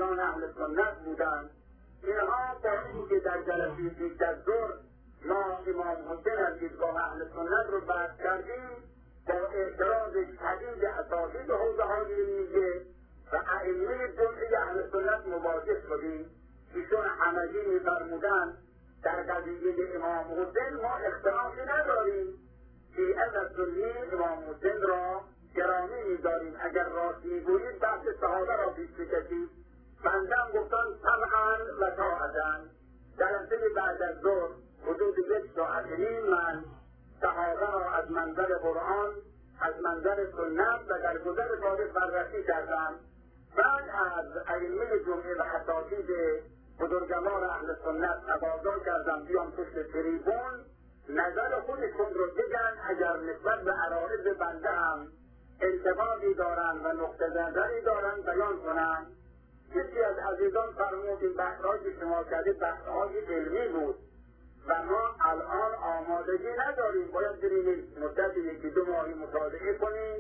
عزیزان اهل سنت بودند. اینها با اینکه در جلسه پیش از ظهر ما امام حسین از دیدگاه اهل سنت رو بحث کردیم، با اعتراض شدید اساتید حوزه‌های علمیه و ائمه جمعی اهل سنت مواجه شدیم. ایشون حمدی می‌فرمودند در قضیه امام حسین ما اختلافی نداریم، شیعه و سنی امام حسین را گرامی می‌داریم، اگر راست می‌گویید بحث صحابه را پیش بکشید. بندم گفتن طبعا و طاعتا. جلسه بعد از ظهر حدود 1 ساعت من صحابه را از منظر قرآن، از منظر سنت و در گذر تاریخ بررسی کردم. بعد از ائمه جمعه و اساتید بزرگوار اهل سنت تقاضا کردم بیام پشت تریبون نظر خودشون رو بگن، اگر نسبت به عرایض بنده هم انتقادی دارن و نقطه نظری دارن بیان کنن. یکی از عزیزان فرمود این بحث‌هایی که شما کردید بحث‌های علمی بود و ما الان آمادگی نداریم، باید بریم مدت 1-2 ماهی مطالعه کنیم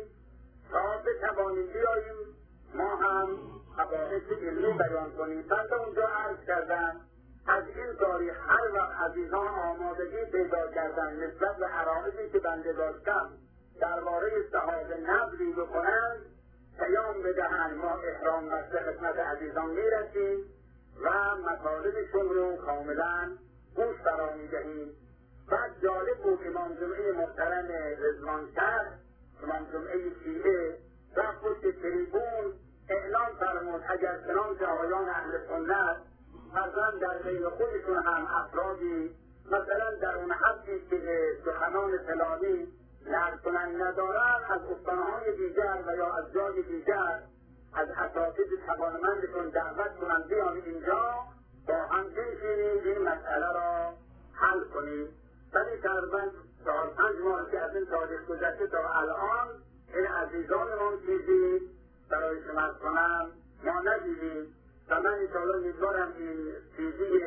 تا بتوانیم بیاییم ما هم مباحث علمی بیان کنیم. بنده اونجا عرض کردم از این تاریخ هر وقت عزیزان آمادگی پیدا کردن نسبت به عرایضی که بنده داشتم درباره صحابه نقلی بکنند، پیام بدهند، ما احرام بسته خدمت عزیزان میرسیم و مطالبشون رو کاملا گوش فرا میدهیم. بعد جالب بود امام جمعه محترم رضوانشهر، امام جمعه شیعه رفت پشت تریبون اعلام فرمود اگر چنانچه آقایان اهل سنت مثلا در بین خودشون هم افرادی مثلا در اون حدی که سخنان فلانی نقل کنن ندارن، از استانهای دیگر و یا از جای دیگر از اساتید توانمندشون دعوت کنن بیان اینجا با هم بنشینیم این مسئله را حل کنیم. ولی تقریبا 4-5 ماه که از این تاریخ گذشته تا الان این عزیزان ما چیزی برای شما کنم ما ندیدیم و من انشاءالله امیدوارم این چیزی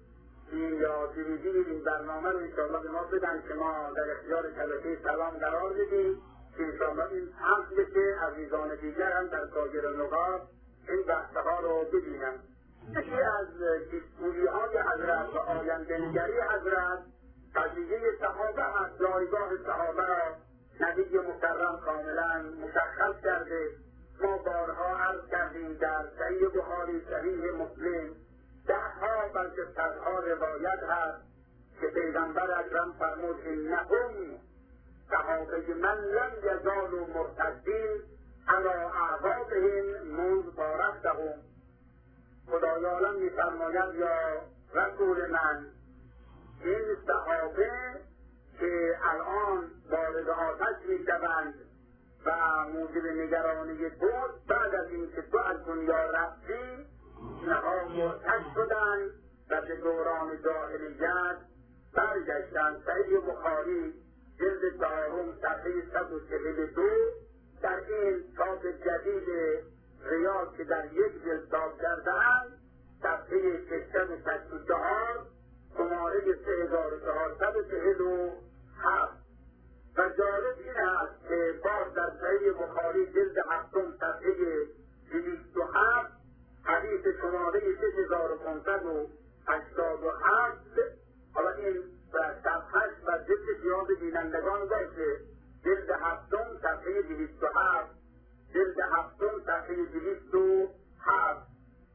یا دیویدی این برنامه رو انشاءالله به ما بدن که ما در اختیار شبکه سلام قرار بدیم که انشاءالله این پخش بشه، عزیزان دیگر هم در سایر نقاط این بحثها رو ببینن. یکی از گویی‌های حضرت و آینده‌نگری حضرت قضیه صحابه هست. جایگاه صحابه را نبی مکرم کاملا مشخص کرده. ما بارها عرض کردیم در صحیح بخاری، صحیح مسلم 10 بلکه 100 روایت هست که پیغمبر اکرم فرمود انهم صحابه من لم یزالوا مرتدین علی اعقابهم منذ فارقتهم. خدای عالم می‌فرماید یا رسول من این صحابه که الان وارد آتش می‌شوند و موجب نگرانی بود بعد از اینکه تو از دنیا رفتی اینها مرتد شدند و به دوران جاهلیت برگشتند. صحیح بخاری جلد 4 صفحه 142 در این چاپ جدید ریاض که در یک جلد چاپ کرده‌اند صفحه 664 شماره 3447 و جالب این است که باز در صحیح بخاری جلد 7 صفحه 207 حدیث شماره 6587 حالا این صفحه و جلد زیاد بینندگان باشه جلد 7 صفحه 207 جلد 7 صفحه 207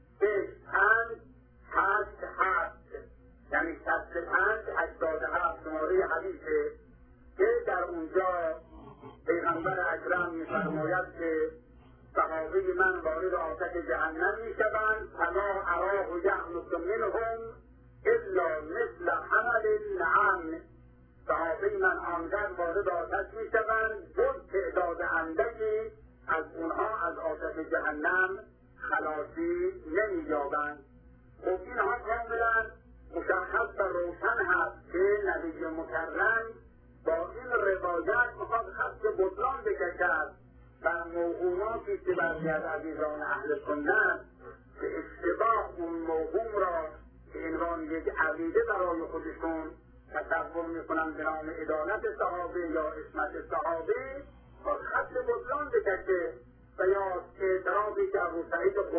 6587 یعنی 6587 شماره حدیثه که در اونجا پیغمبر اکرم می‌فرماید که صحابه من وارد آتش جهنم می‌شوند فما اراه یخلص منهم الا مثل حمل النعم. صحابه من آنقدر وارد آتش می‌شوند جز تعداد اندکی از اونها از آتش جهنم خلاصی نمی‌یابند. خب اینها کاملا مشخص و روشن هست که نبی مکرم با این روایت میخواد خط بطلان بکشد بر موهوماتی که برخی از عزیزان اهل سنت به اشتباه اون موهوم را به عنوان یک عقیده برای خودشون تصور میکنن به نام عدالت صحابه یا عصمت صحابه با خط بطلان بکشه و یا اعتراضی که ابو سعید خدری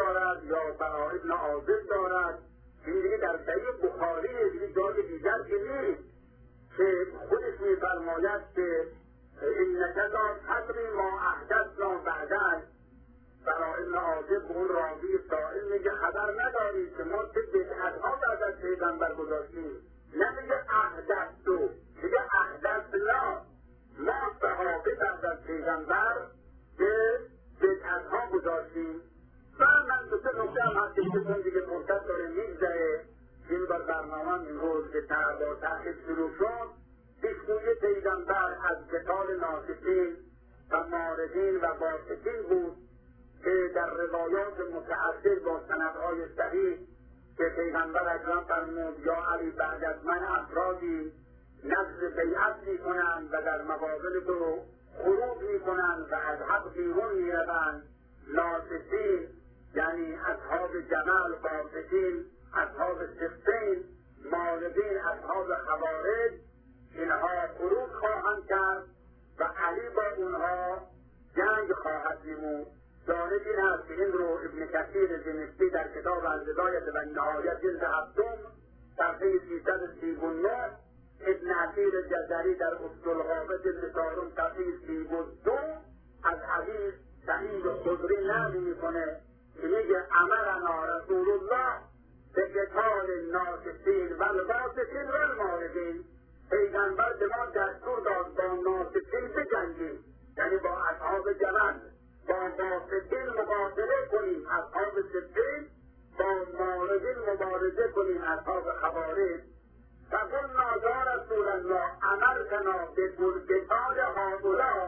دارد یا برا ابن عازب دارد، این دیگه در صحیح بخاری دیگه جای دیگر که نیست که خودش می‌فرماید که انک لا تدری ما احدثنا بعدک. برا ابن عازب اون راوی سائل میگه خبر نداری که ما چه بدعت‌ها بعد از پیغمبر گذاشتیم. نمیگه احدثتو، میگه احدثنا، ما صحابه بعد از پیغمبر به بدعت‌ها گذاشتیم. و من دو سه نکته هم هست که دیگه فرصت داره میگذره. این بار برنامه امروز که با تحقیق شروع شد، پیشگویی پیغمبر از قتال ناسکین و ماردین و واسطین بود که در روایات متعدد با سندهای صحیح که پیغمبر اکرم فرمود یا علی بعد از من افرادی نقض بیعت میکنند و در مقابل تو خروج میکنند و از حق بیرون میروند. ناسکین یعنی اصحاب جمل، واسطین اصحاب صفین، ماردین اصحاب خوارج، اینها خروج خواهند کرد و علی با اونها جنگ خواهد نمود. جالب این است که این رو ابن کثیر دمشقی در کتاب البدایة و النهایة جلد 7 صفحه 339، ابن عثیر جزری در اصل الغابة جلد 4 صفحه 32 از حدیث سعید خدری نقل میکنه که میگه امرنا رسول الله به قتال الناسکین و الواسطین و الماردین. پیغمبر به ما دستور داد با ناسکین بجنگیم، یعنی با اصحاب جمل، با واسطین مقابله کنیم، اصحاب صفین، با ماردین مبارزه کنیم، اصحاب خوارج. فقلنا یا رسول الله امرتنا بقتال هؤلاء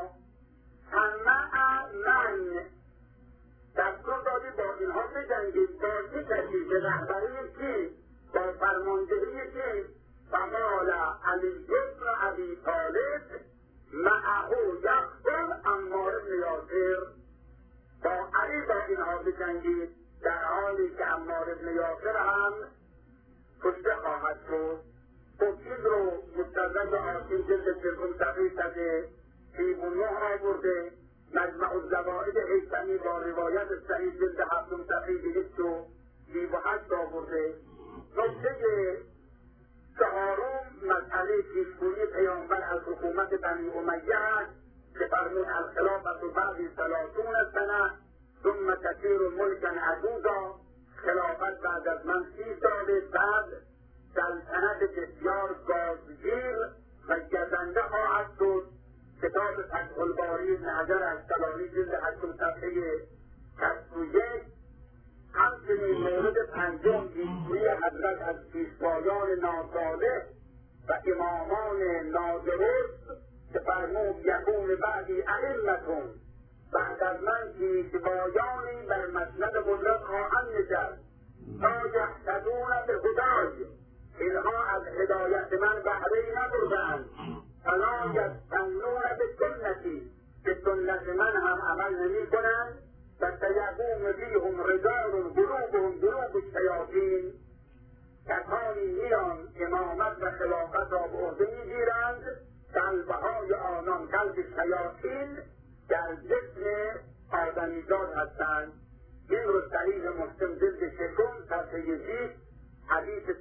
مع من، دستور دادی با اینها بجنگیم، با چه کسی؟ به رهبری کی؟ با فرماندهی کی؟ فقال علی بن ابی طالب معه یقتل عمار بن یاسر. با علی با اینها بجنگید در حالی که عمار بن یاسر هم کشته خواهد شد. خب این رو مستدرک آسین جلد 3 صفحه 39 آورده. مجمع الزوائد هیثمی با روایت صحیح جلد 7 صفحه 238 آورده. نکته چهارم مسئله پیشگویی پیامبر از حکومت بنی امیه است که فرمود الخلافة بعد 30 سنه ثم تصیر ملکا عجوزا، خلافت بعد از من 30 سال بعد سلطنت بسیار گازگیر و گزنده خواهد شد. کتاب فتح الباری ابن حجر اسقلانی جلد 8 صفحه 61. همچنین مورد پنجم پیشگویی حضرت از پیشوایان ناصالح و امامان نادرست که فرمود یکون بعدی ائمة، بعد از من پیشوایانی بر مسند قدرت خواهند نشست تا یهتدون بهدای، اینها از هدایت من بهره‌ای نبردند، فلا یستنون بسنتی، به سنت من هم عمل نمی کنند و سیقوم فیهم رجال قلوبهم قلوب الشیاطین، کسانی میان امامت و خلافت را به عهده میگیرند قلبهای آنان قلب شیاطین در جسم آدمیزاد هستند. این رو صحیح مسلم جلد 6 صفحه 20 حدیث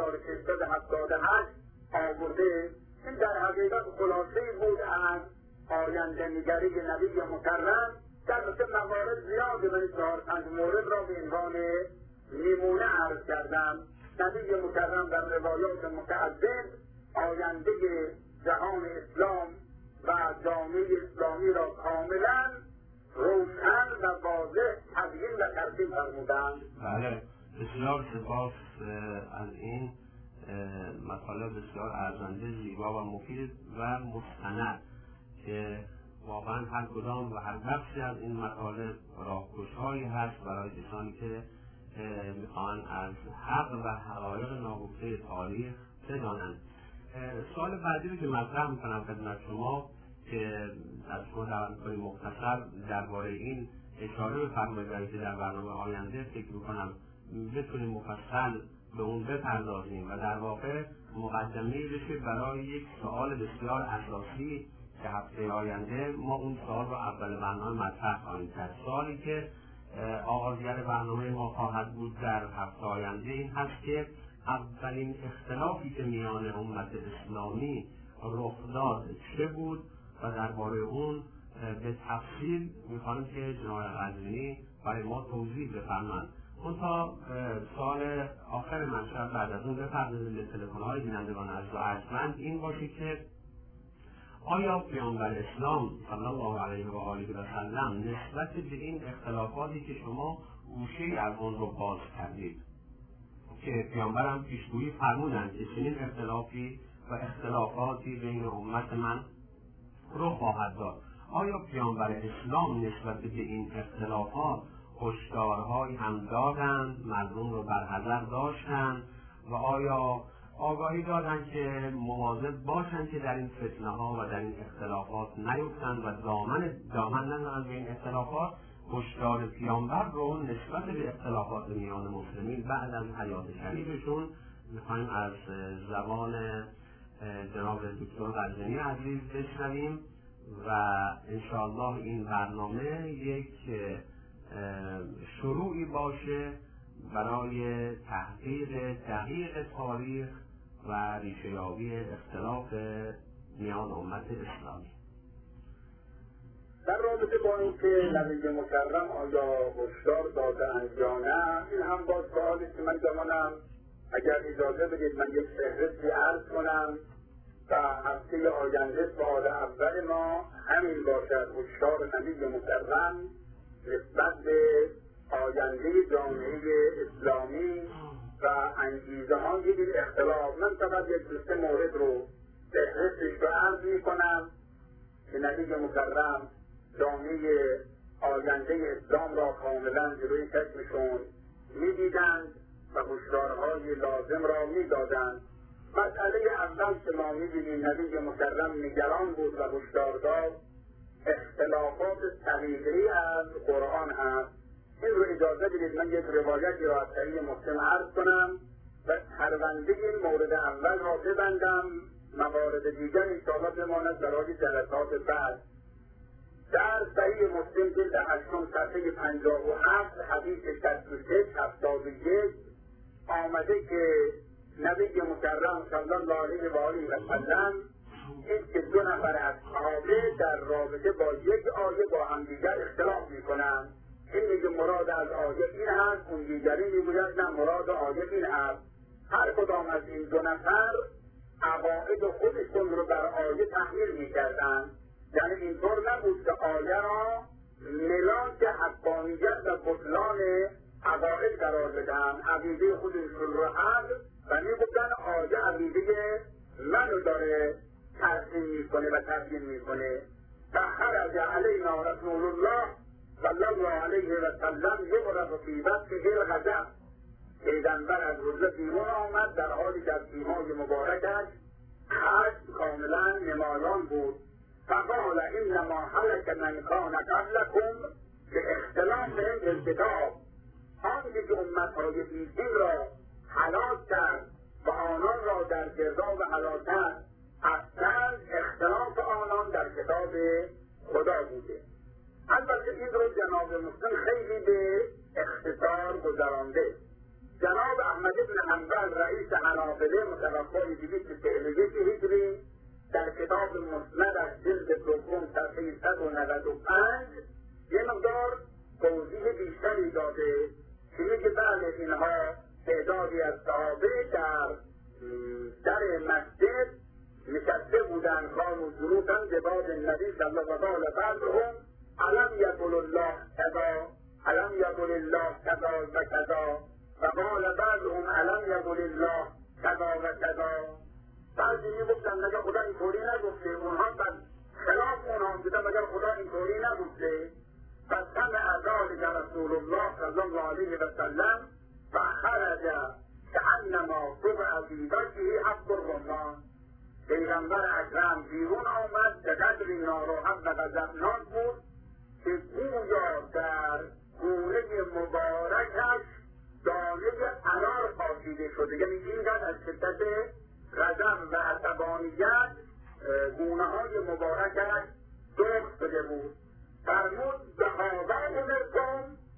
4678 آورده. این در حقیقت خلاصه بود از آینده نگری نبی مکرم. در مثل موارد زیاده، من 4-5 مورد را به عنوان نمونه عرض کردم. نبی مکرم در روایات متعدد آینده جهان اسلام و جامعه اسلامی را کاملا روشن و واضح تبیین و ترتیب فرمودند. بله، بسیار سپاس از این مطالب بسیار ارزنده، زیبا و مفید و مستند که واقعا هر کدام و هر بخشی از این مطالب راهگشایی هست برای کسانی که میخوان از حق و حقایق ناگفته تاریخ بدانند. سوال بعدی رو که مطرح میکنم خدمت شما که از شما دعوت میکنیم مختصر درباره این اشاره بفرمایید که در برنامه آینده فکر میکنم بتونیم مفصل به اون بپردازیم و در واقع مقدمه بشه برای یک سوال بسیار اساسی که هفته آینده ما اون سوال رو اول برنامه مطرح خواهیم کرد. سوالی که آغازگر برنامه برنامه ما خواهد بود در هفته آینده این هست که اولین اختلافی که میان امت اسلامی رخ داد چه بود و درباره اون به تفصیل میخوایم که جناب قزوینی برای ما توضیح بفرمایند. منتها سوال آخر منشأ بعد از اون بپردازیم به تلفن‌های بینندگان عزیز و ارجمند این باشه که آیا پیامبر اسلام صلی الله علیه و آله و سلم نسبت به این اختلافاتی که شما گوشه‌ای از اون رو باز کردید که پیامبر هم پیشگویی فرمودند که چنین اختلافی و اختلافاتی بین امت من رو خواهد داد، آیا پیامبر اسلام نسبت به این اختلافات هشدارهایی هم دادند، مردم رو برحذر داشتند و آیا آگاهی دادند که مواظب باشند که در این فتنه ها و در این اختلافات نیفتند و دامن نزنند به این اختلافات؟ هشدار پیامبر رو نسبت به اختلافات میان مسلمین بعد از حیات شریفشون میخوایم از زبان جناب دکتر قزوینی عزیز بشنویم و انشاءالله این برنامه یک شروعی باشه برای تحقیق دقیق تاریخ و ریشه‌یابی اختلاف میان امت اسلامی. در رابطه با اینکه نبی مکرم آیا هشدار داده‌اند یا نه، این هم باز سوالی که من گمانم اگر اجازه بدید من یک فهرستی عرض کنم و هفته آینده سوال اول ما همین باشد، هشدار نبی مکرم نسبت به آینده جامعه اسلامی و انگیزه های این اختلاف. من فقط یک سه مورد رو فهرستش رو عرض می کنم که نبی مکرم جامعه آینده اسلام را کاملا جلوی چشمشون میدیدند و هشدارهای لازم را میدادند. مسئله اول که ما میبینیم نبی مکرم نگران بود و هشدار داد اختلافات طریقی از قرآن هست. این رو اجازه بدید من یک روایتی را از صحیح مسلم عرض کنم و پرونده این مورد اول را ببندم، موارد دیگر انشاءالله بماند برای جلسات بعد. در صحیح مسلم جلد 8 صفحه 57 حدیث 66-71 آمده که نبی مکرم صلی الله علیه و آله و سلم این که دو نفر از صحابه در رابطه با یک آیه با همدیگر اختلاف میکنند. این میگه مراد از آیه این هست، اون دیگری میگوید نه مراد آیه این هست. هر کدام از این دو نفر عقاید خودشون رو بر آیه تحمیل میکردند. یعنی اینطور نبود که آیه را ملاک حقانیت و بطلان عقاید قرار بدن، عقیده خودشون رو حق و میگفتن آیه عقیده منو داره تحسین میکنه و تبیین میکنه. فخرج علینا رسول الله صلی الله علیه و سلم یعرف فی وجهه الغضب. پیغمبر از حضرت بیرون آمد در حالی که از سیمای مبارکش خشم کاملا نمایان بود. فقال انما هلك من کان قبلکم به اختلافهم فی الکتاب. آنچه که امتهای پیشین را هلاک کرد و آنان را در گرداب هلاکت افکند اختلاف آنان در کتاب خدا بوده. البته این رو جناب مسلم خیلی به اختصار گذرانده. جناب احمد بن حنبل رئیس حنابله متوفای 241 هجری در کتاب مسند از جلد دوم صفحه 195 یه مقدار توضیح بیشتری داده که میگه بله اینها تعدادی از صحابه در مسجد نشسته بودند، کانوا جلوسا بباب النبی صلی الله علیه و بعضهم الم یقل الله کذا الم یقل الله کذا و کذا و قال بعضهم الم یقل الله کذا و کذا. بعضی میگفتن مگر خدا اینطوری نگفته، اونها خلاف اونها بودن مگر خدا اینطوری نگفته. فسمع ذلک رسول الله صلی الله علیه و سلم فخرج کانما طبع فی وجهه حب الرمان. پیغمبر اکرم بیرون آمد به قدری ناراحت و غضبناک بود که گویا در گونه مبارکش دانه انار پاشیده شده. یعنی اینقدر از شدت غضب و عصبانیت گونه های مبارکش سرخ شده بود. فرمود به آبا امرتم،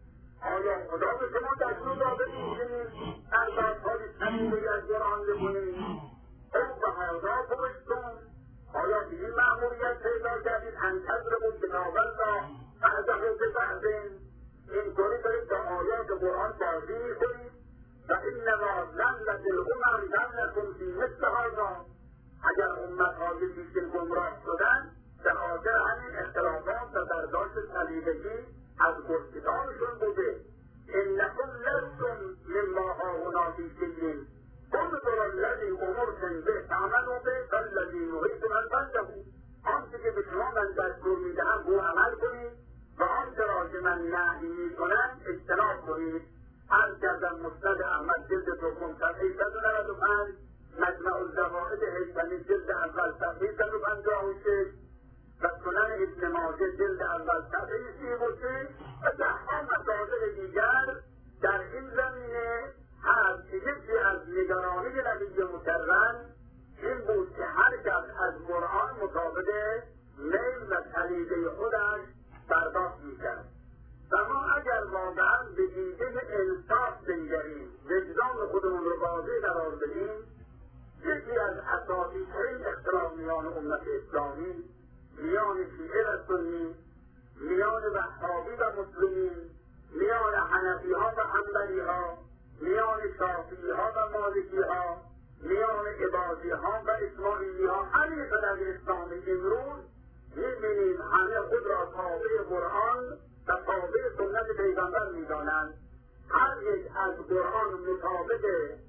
آیا خدا به شما دستور داده نیست که اندازهای سمیمی از قرآن بخونید؟ او به هذا بعثتم، آیا به این مأموریت پیدا کردید ان تضربوا کتاب الله بعضه ببعض، اینطوری دارید به آیات قرآن بازی میکنید؟ و انما ضلت الامم لم نکن فی مثل هذا، اگر امتهای پیشین گمراه شدن به خاطر همین اختلافات و برداشت سلیقگی از گفتگانشون بوده. انکم لستم مما هاهنا فی شیء انظر الذی امرتم به تعملوا به والذی نهیتم ان تنتهوا، آنچه که به شما من دستور میدهم او عمل کنید و آنچه را که من نهی میکنم اجتناب کنید. عرض کردم مسند احمد جلد دوم صفحه 195، مجمع الزوائد هیثمی جلد اول صفحه 156 و سنن ابن ماجه جلد اول صفحه 33 و ده‌ها مصادر دیگر در این زمینه هست که یکی از نگرانی نبی مکرم این بود که هر کس از قرآن مطابق میل و طریقه خودش برداشت میکرد. و ما اگر واقعا به دیده انصاف بنگریم، وجدان خودمون رو واضح قرار بدیم، یکی از اساسی‌ترین اختلاف میان امت اسلامی، میان شیعه و سنی، میان وهابی و مسلمین، میان حنفی ها و حنبلی ها، میان شافعی ها و مالکی ها، میان عبادی ها و اسماعیلی ها، همین فرق اسلامی امروز میبینیم همه خود را تابع قرآن و تابع سنت پیغمبر میدانند. هر یک از قرآن مطابق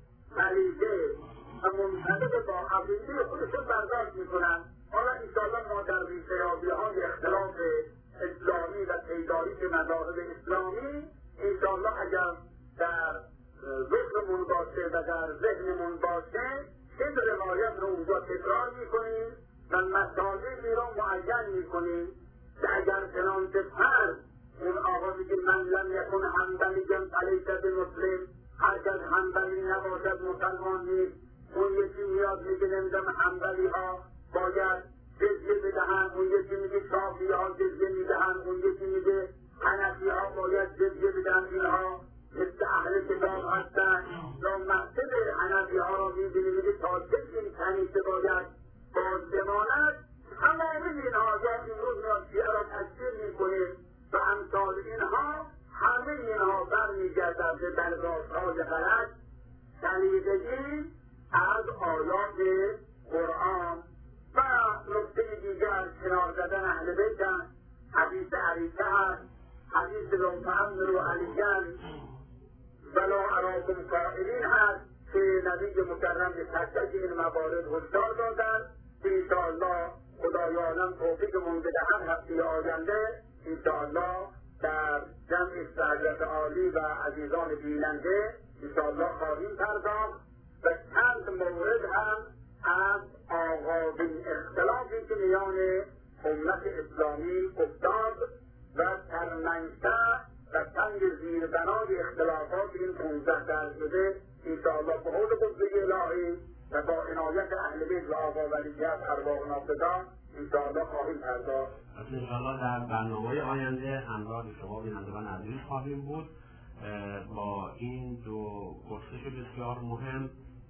طریقه و منطبق با عقیده خودشون برداشت میکنند. حالا انشاءالله ما در ریشه‌یابی‌های اختلاف اسلامی و پیدایش مذاهب اسلامی انشاءالله اگر در ذهنمون باشه و در ذهنمون باشه این روایت رو اونجا تکرار میکنیم و مصادیقی رو معین میکنیم که اگر چنانچه فرض اون آغازی که من لم یکن حنبلی فلیس بمسلم، هر کس حنبلی نباشد مسلمان نیست، اون یکی میاد میگه نمیدونم حنبلی ها باید جزیه بدهن، اون یکی میگه شافعی ها جزیه میدهن، اون یکی میگه حنفی ها باید جزیه بدهن، اینها مثل اهل کتاب هستن. یا مقصد حنفی ها را میبینی میگه تا چه این کنیسه باید باز بماند. تمام اینها یا امروز میاد شیعه را تکفیر میکنه و امثال اینها، همه اینها برمیگردد به برداشت‌های غلط سلیقگی از آیات قرآن. و نکته دیگر کنار زدن اهل بیت است. حدیث عریضه هست، حدیث لو تأمروا علیاً ولا اراکم فاعلین هست که نبی مکرم به تک تک این موارد هشدار دادند که انشاءالله خدایانم توفیقمون بدهد هفته آینده انشاءالله در جمع سعادت عالی و عزیزان بیننده انشاءالله خواهیم پرداخت و چند مورد هم از آغازین اختلافی که میان امت اسلامی افتاد و ترمنشأ و سنگ زیربنای اختلافات این 15 درس شده انشاءالله به حول قدره الهی و با عنایت اهل بیت و آقا ولیعهد ارواح نافذان انشاءالله خواهیم پرداخت. انشاءالله در برنامه آینده همراه شما بینندگان عزیز خواهیم بود. با این دو پرسش بسیار مهم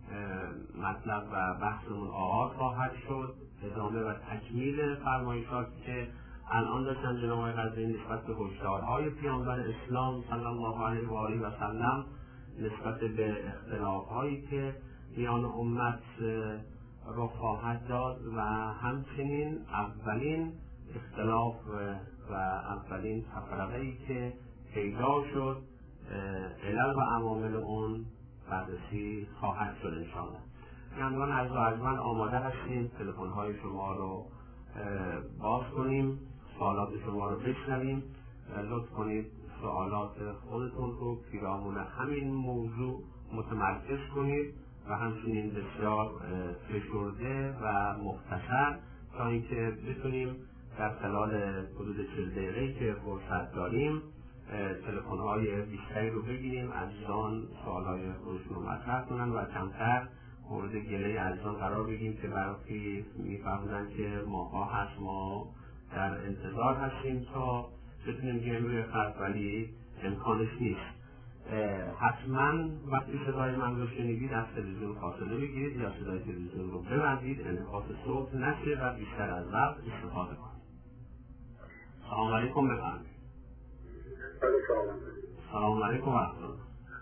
مطلب و بحثمون آغاز خواهد شد. ادامه و تکمیل فرمایشاتی که الان داشتن جناب آقای قزوینی نسبت به هشدارهای پیامبر اسلام صلی الله علیه و آله و سلم نسبت به اختلافهایی که میان امت رخ خواهد داد و همچنین اولین اختلاف و اولین تفرقه‌ای که پیدا شد علل و عوامل اون بررسی خواهد شد انشاءالله. بینندگان عزیز و ارجمند آماده هستیم تلفن‌های شما رو باز کنیم، سوالات شما رو بشنویم. لطف کنید سوالات خودتون رو پیرامون همین موضوع متمرکز کنید و همچنین بسیار فشرده و مختصر تا اینکه بتونیم در خلال حدود 40 دقیقه‌ای که فرصت داریم تلفن‌های بیشتری رو بگیریم، عزیزان سوالای خودشون رو مطرح کنن و کمتر مورد گله عزیزان قرار بگیریم که برای میفهمدن که ماها هست، ما در انتظار هستیم تا بتونیم بیایم روی خط، ولی امکانش نیست. حتما وقتی صدای من رو شنیدید از تلویزیون فاصله بگیرید یا صدای تلویزیون رو ببندید، انعکاس صوت نشه و بیشتر از وقت استفاده کنید. سلام علیکم بفرمایید. سلام علیکم ورحمة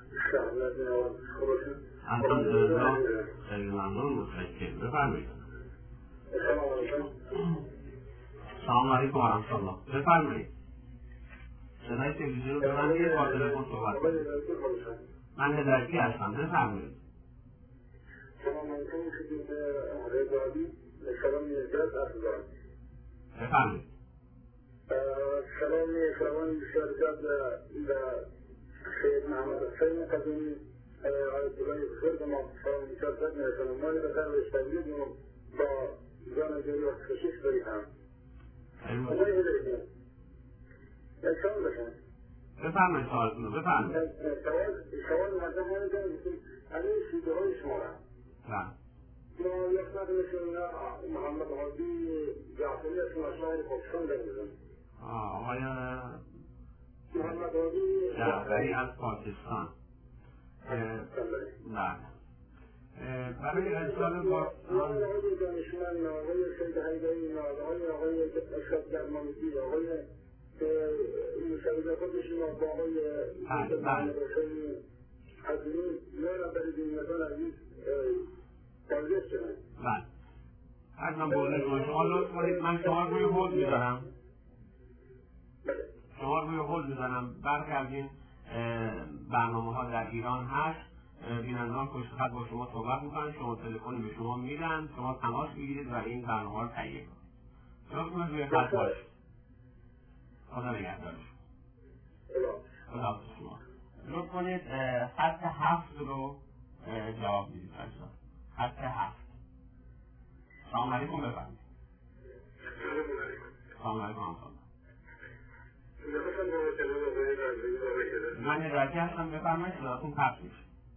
الحمدلله. خیلی ممنون، متشکرم. بفرمایید. سلام علیکم ورحمة الله. بفرمایید. صدای تلویزیون رو ببندید با تلفن صحبت کنید. من هدایتی هستم. بفرمایید. بفرمایید. سلام می‌کنم شرکت در سید محمد حسین قدیمی آیت الله بزرگ ما شرکت می‌کنم. ما بخیر استفاده با زن جوری و کشش داریم. بفرمایید سوالتون رو بفرمایید. سوال مطرح کنید همین شیده‌های شما را. ما یک نقلشون محمد هادی جعفری از مشاهیر پاکستان داریم. آقای محمد هادی جعفری از پاکستان. بله. برای ارسال با آقای دانشمند، آقای سید حیدری، آقای اشرف درمانگی، آقای مشاهده خودشون با آقای محمد حسین حضوری میارم برای دینیتان عزیز تازیز شدن. بله. از من بوده شما لطف کنید، من شما روی هولد میذارم. شما روی هولد میذارم. برخی از این برنامه ها در ایران هست، بینندگان پشت خط با شما صحبت میکنن، شما تلفنی به شما میدن، شما تماس میگیرید و این برنامه ها رو تهیه کنید. لطف کنید روی خط باشید. خدا نگهدار شما. خدا حافظ شما. لطف کنید خط 7 رو جواب میدید. خط 7. سلام علیکم بفرمایید. سلام علیکم همسان. من هدایتی هستم. بفرمایید صداتون پخش میشه.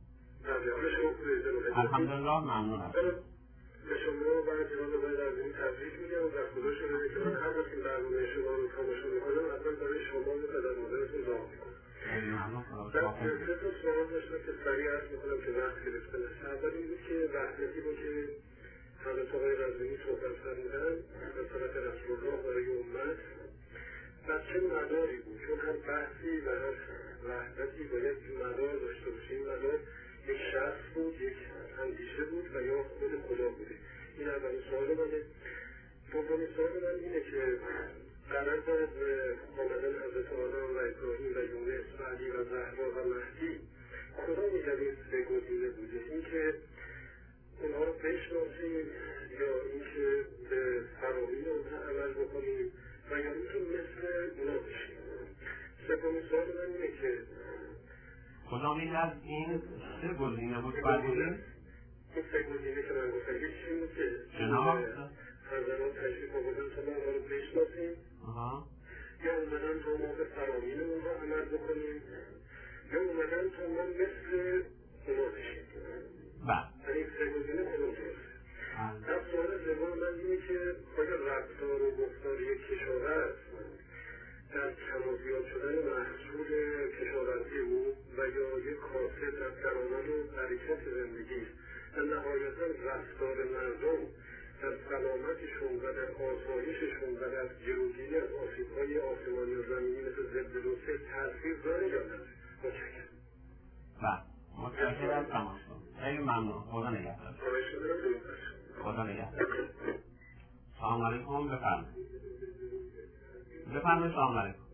الحمدلله ممنون هستم. به شما و جناب آقای رضوی تبریک میگم و در خدا شده که من هر وقت این برنامه شما رو تماشا میکنم اول برای شما و پدر مادرتون دعا میکنم. سه تا سوال داشتم که سریع عرض میکنم که وقت گرفته نشه. اول این بود که وحدتی رو که حضرت آقای رضوی صحبت فرمودن از طرف رسول الله برای امت و چه مداری بود، چون هر بحثی و هر وحدتی باید مدار داشته باشه. این مدار یک شخص بود، یک اندیشه بود و یا خود خدا بوده. این اولین سوال منه. دومین سوال من اینه که قرار دارد آمدن حضرت آدم و ابراهیم و یونس و علی و زهرا و مهدی کدام یک از این سه گزینه بوده؟ اینکه اونها رو بشناسیم یا اینکه به فرامین اونها عمل بکنیم و یا اینکه مثل اونا بشیم. سومین سوال من اینه که کدام یک از این سه گزینه بود فرمودید؟ این سه گزینه که من گفتم یکی این بود که جناب فرزندان تشریف آوردن تا ما اونها رو بشناسیم یا اومدن تا ما به فرامین اونها عمل بکنیم یا اومدن تا ما مثل اونا بشیم. بله. این سه گزینه کدام درسته؟ در سوال سوم من اینه که آیا رفتار و گفتار یک کشاورز در کم و زیاد شدن محصول کشاورزی او و یا یک کاسب در درآمد و حرکت زندگی و نهایتا رفتار مردم در سلامتشون و در آسایششون و در جلوگیری از آسیب‌های آسمانی و زمینی مثل زلزله و سیل تاثیر داره یا نه؟ متشکرم. بله. متشکرم از تماشا. خیلی ممنون. خدا نگهدار. خدا نگهدار. سلام علیکم بفرمایید. بفرمایید سلام علیکم.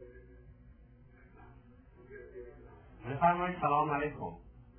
بفرمایید سلام علیکم.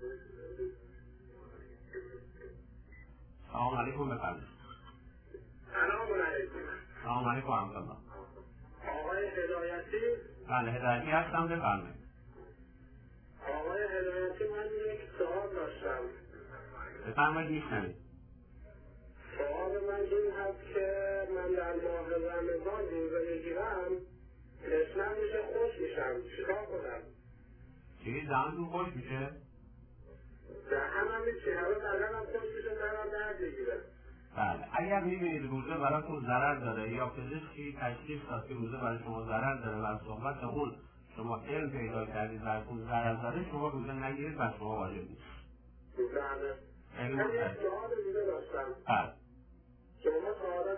سلام علیکم بفرمایید. سلام علیکم. سلام علیکم ورحمة الله. آقای هدایتی؟ بله هدایتی هستم بفرمایید. آقای هدایتی من یک سوال داشتم. بفرمایید میشنوید. سوال من این هست که من در ماه رمضان روزه میگیرم تشنه میشه خوش میشم چیکار کنم؟ چی؟ دهنتون خوش میشه؟ دهنم میشه همه بدنم خوش میشه دهنم درد میگیره. بله اگر میبینید روزه براتون ضرر داره یا پزشکی تشخیص داد که روزه برای شما ضرر داره و از صحبت اون شما علم پیدا کردید براتون ضرر زده، شما روزه نگیرید و شما واجب نیست. بله. علم من یه سوال دیگه داشتم. بله. شما سوالات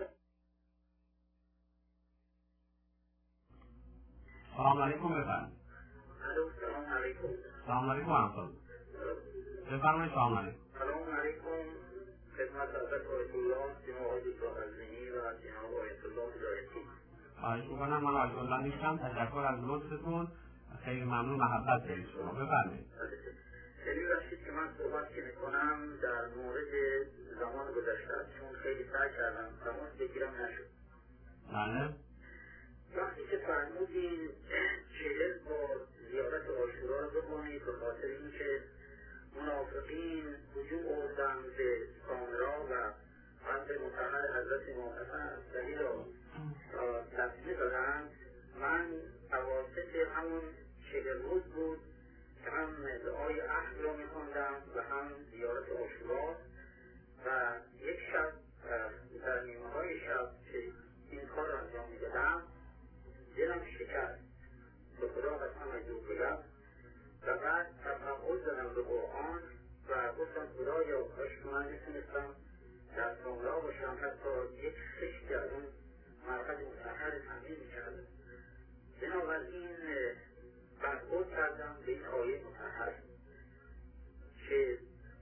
سلام علیکم بفرمایید. الو سلام علیکم. سلام علیکم ورحمت بفرمایید. سلام علیکم. سلام علیکم خدمت حضرت آیت الله جناب آقای دکتر غزنوی و جناب آیت الله هدایتی. خواهش می‌کنم. من آیت الله نیستم. تشکر از لطفتون. خیلی ممنون. محبت دارید شما. بفرمایید. خیلی بخشید که من صحبت که میکنم در مورد زمان گذشته است، چون خیلی سعی کردم تماس بگیرم نشد. بله. وقتی که فرمودین 40 بار زیارت عاشورا رو بکنید به خاطر اینکه منافقین هجوم آوردند به سامرا و قبر مطهر حضرت امام حسن عسکری را تسلیه دادند، من اواسط همون 40 روز بود که هم دعای عهد را می‌خواندم و هم زیارت عاشورا و یک شب در نیمه‌های شب که این کار را انجام می‌دادم دلم شکست، به خدا قسم از او بگم و بعد تفقد زدم به قرآن و گفتم خدایا کاش من میتونستم در سامرا باشم، حتی یک خشتی از اون مرقد مطهر تمرین میکردم. بنابراین برخورد کردم به این آیه مطهر که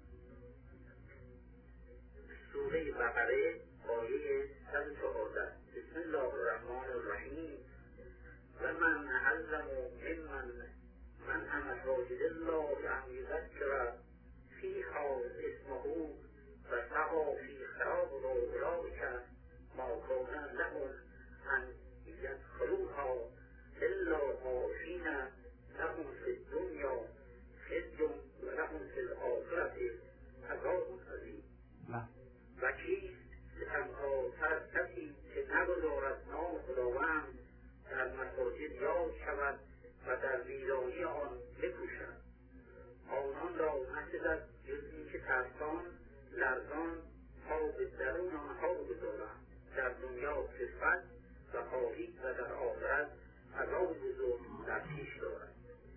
سوره بقره آیه 114 بسم الله الرحمن الرحیم و من اعظم من مساجد الله ان یذکر فیها اسمه و سعی فی خرابها اولئک ما کان لهم ان یدخلوها الا خائفین لهم فی الدنیا خزی و لهم فی الاخرة عذاب عظیم. و کیست تنهاتر کسی که نگذارد نام خداوند در مساجد یاد شود و در ویرانی آن بکوشد، آنان را نسزد جز اینکه ترسان لرزان پا به درون آنها بگذارند، در دنیا کسفت و خواهی و در آخرت عذاب بزرگ در پیش دارد.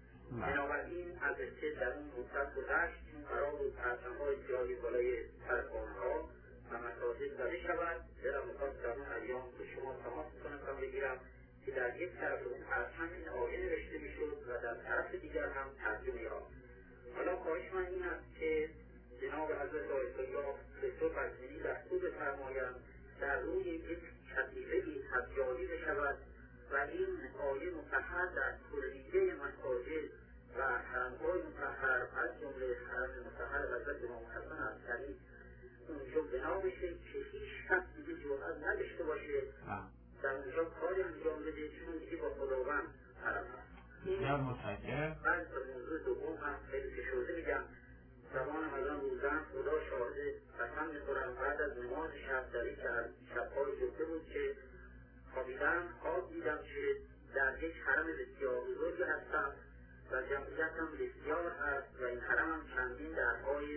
بنابراین از چه در اون مدت گذشت این قرار بود پرچم‌های زیادی بالای سرخانه‌ها و مساجد زده شود. دلم می‌خواست در اون ایام به شما تماس کنم بگیرم که در یک طرف اون پرچم این آیه نوشته میشد و در طرف دیگر هم ترجمه ها. حالا خواهش من این است که جناب حضرت آیت الله دکتر غزنوی دستور بفرمایند در روی یک کتیبه‌ای تبیانی بشود و این آیه مطهر در کلیه مساجد و حرم‌های مطهر از جمله حرم مطهر حضرت امام حسن عسکری اونجا بنا بشه که هیچ کس دیگه جرأت نداشته باشه در اونجا کاری انجام بده، چون دیگه با خداوند حرم هست. بسیار متشکرم. بعد به موضوع دوم هم خیلی فشرده میگم، زمانم از آن روزن خدا شاهد قسم میخورم بعد از نماز شب در یک از شب‌های جمعه بود که خوابیدم، خواب دیدم که در یک حرم بسیار بزرگی هستم و جمعیتم بسیار هست و این حرم هم چندین درهای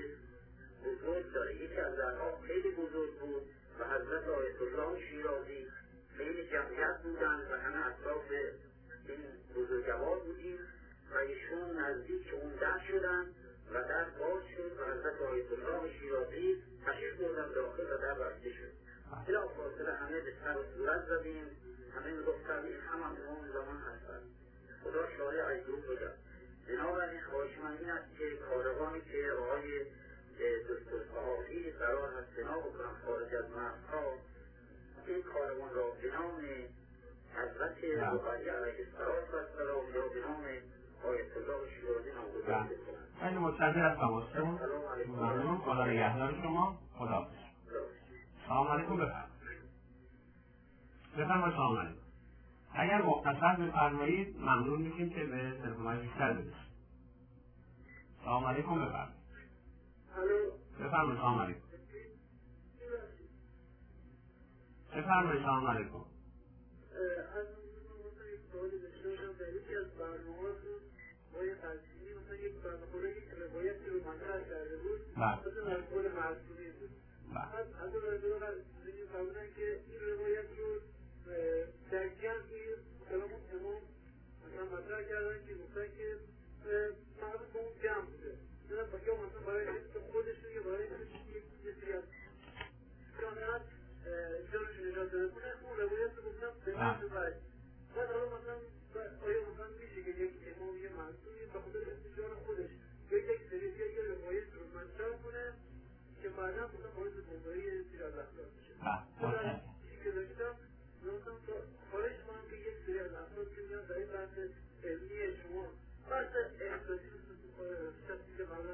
بزرگ داره. یکی از درها خیلی بزرگ بود و حضرت آیت الله شیرازی خیلی جمعیت بودن و همه اطراف این بزرگوار بودیم و ایشون نزدیک اون در شدن و در باز شد و حضرت آیت الله شیرازی تشریف بردن داخل و در بسته شد. بلا فاصله همه به سر و صورت زدیم، همه میگفتن این هم امام زمان هستن. خدا شاهد عجیب بگم. بنابراین خواهش من این است که کاروانی که آقای دکتر صحافی قرار هست بنا بکنم خارج از مرزها، این کاروان را به نام حضرت رقیه علیه السلام یا به نام آیت الله شیرازی نامگذاری بکنم. خیلی متشکرم از تماستون. ممنون. خدا نگهدار شما. خدا. سلام علیکم. بفرمایید. سلام علیکم. اگر مختصر بفرمایید ممنون میشیم که به تلفن‌های بیشتر برسیم. سلام علیکم. بفرمایید. بفرمایید. سلام علیکم. بفرمایید. سلام علیکم. از یک سوالی داشتم در یکی از برنامه‌هاتون آقای غزنوی مثلا یک برنامه یک روایتی رو مطرح کرده بود، مثلا از قول معصومی بود. بعد از آقای غزنوی فرمودن که این روایت رو در جمعی کلام امام مثلا مطرح کردن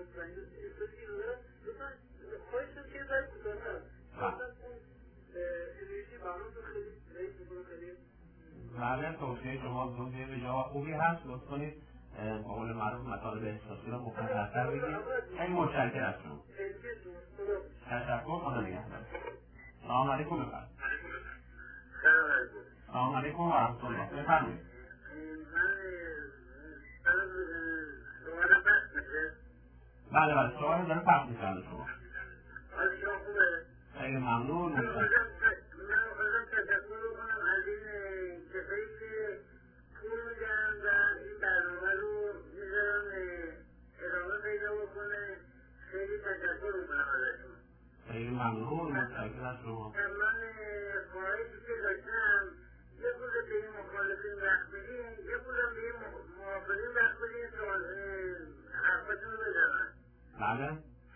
بله، توصیه شما توصیه به جا خوبی هست. لطف کنید با قول معروف مطالب احساسی رو مختصر بگید. خیلی متشکرم از شما. تشکر، خدا نگهدار. سلام علیکم. بفرمایید. سلام علیکم و رحمت الله. بفرمایید. بله بله، سوال داره پخش میشه از شما. خیلی ممنون. من خواستم تشکر کنم از این کسایی که پول میدن و این برنامه رو میذارن ادامه پیدا بکنه. خیلی تشکر میکنم ازشون. خیلی ممنون. متشکرم از شما. من خواهشی که داشتم یه پول به این مخالفین وقت بدین، یه پول به این موافقین وقت بدین حرفتون رو بزنن. بله؟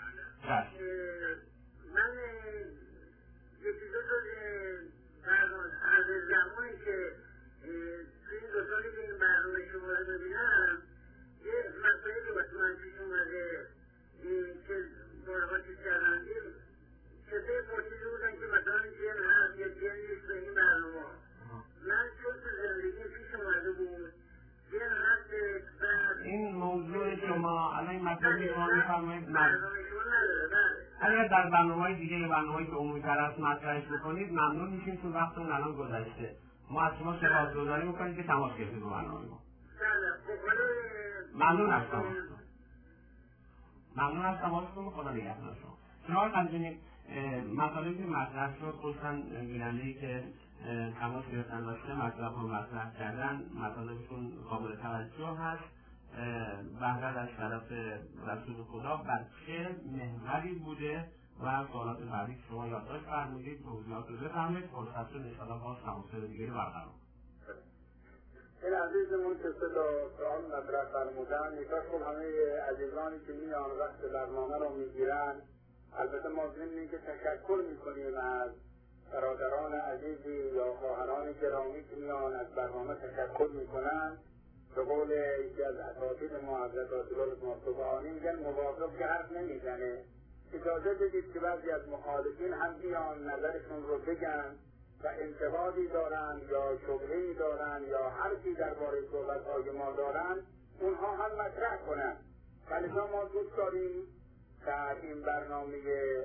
من یکی دو از زمانی که توی این 2 سالی که این برنامه شما رو ببینم یه مسئله که واسه من پیش اومده که بارها چیز کردن کسایی پرسیده بودن که مثلا جن هست یا جن نیست به این برنامه. من چون تو زندگی پیش اومده بود جن هست این موضوع شما الان این مطلبی شما میفرمایید برنامه شما نداره. اگر در برنامه‌های دیگه برنامه‌هایی که عمومی‌تر است مطرحش بکنید ممنون میشیم، چون وقتمون الان گذشته. ما از شما سپاسگزاری می‌کنیم که تماس گرفتید با برنامه ما. ممنون از شما. ممنون از تماستون. خدا نگهدار شما. شما همچنین مطالبی که مطرح شد، خصوصا بیننده‌ای که تماس گرفتن داشته مطلب رو مطرح کردن، مطالبشون قابل توجه هست. بهرد از طرف رسول خدا بر چه محوری بوده و سوالات بعدی که شما یادداشت فرمودید توضیحات رو بفرمایید. فرصت شد انشاءالله باز تماس‌های دیگری برقرار. این عزیزمون که سوال مطرح فرمودن، می‌خواد خب همه عزیزانی که میان وقت برنامه رو میگیرن، البته ما ضمن که تشکر میکنیم از برادران عزیزی یا خواهران گرامی که میان از برنامه تشکر میکنن. به قول یکی از اساتید ما حضرت آیت مصطفی میگن موافق که حرف نمیزنه. اجازه بدید که بعضی از مخالفین هم بیان نظرشون رو بگن و انتقادی دارن یا شبهه‌ای دارن یا حرفی درباره صحبت‌های ما دارن، اونها هم مطرح کنن. ولی ما دوست داریم در این برنامه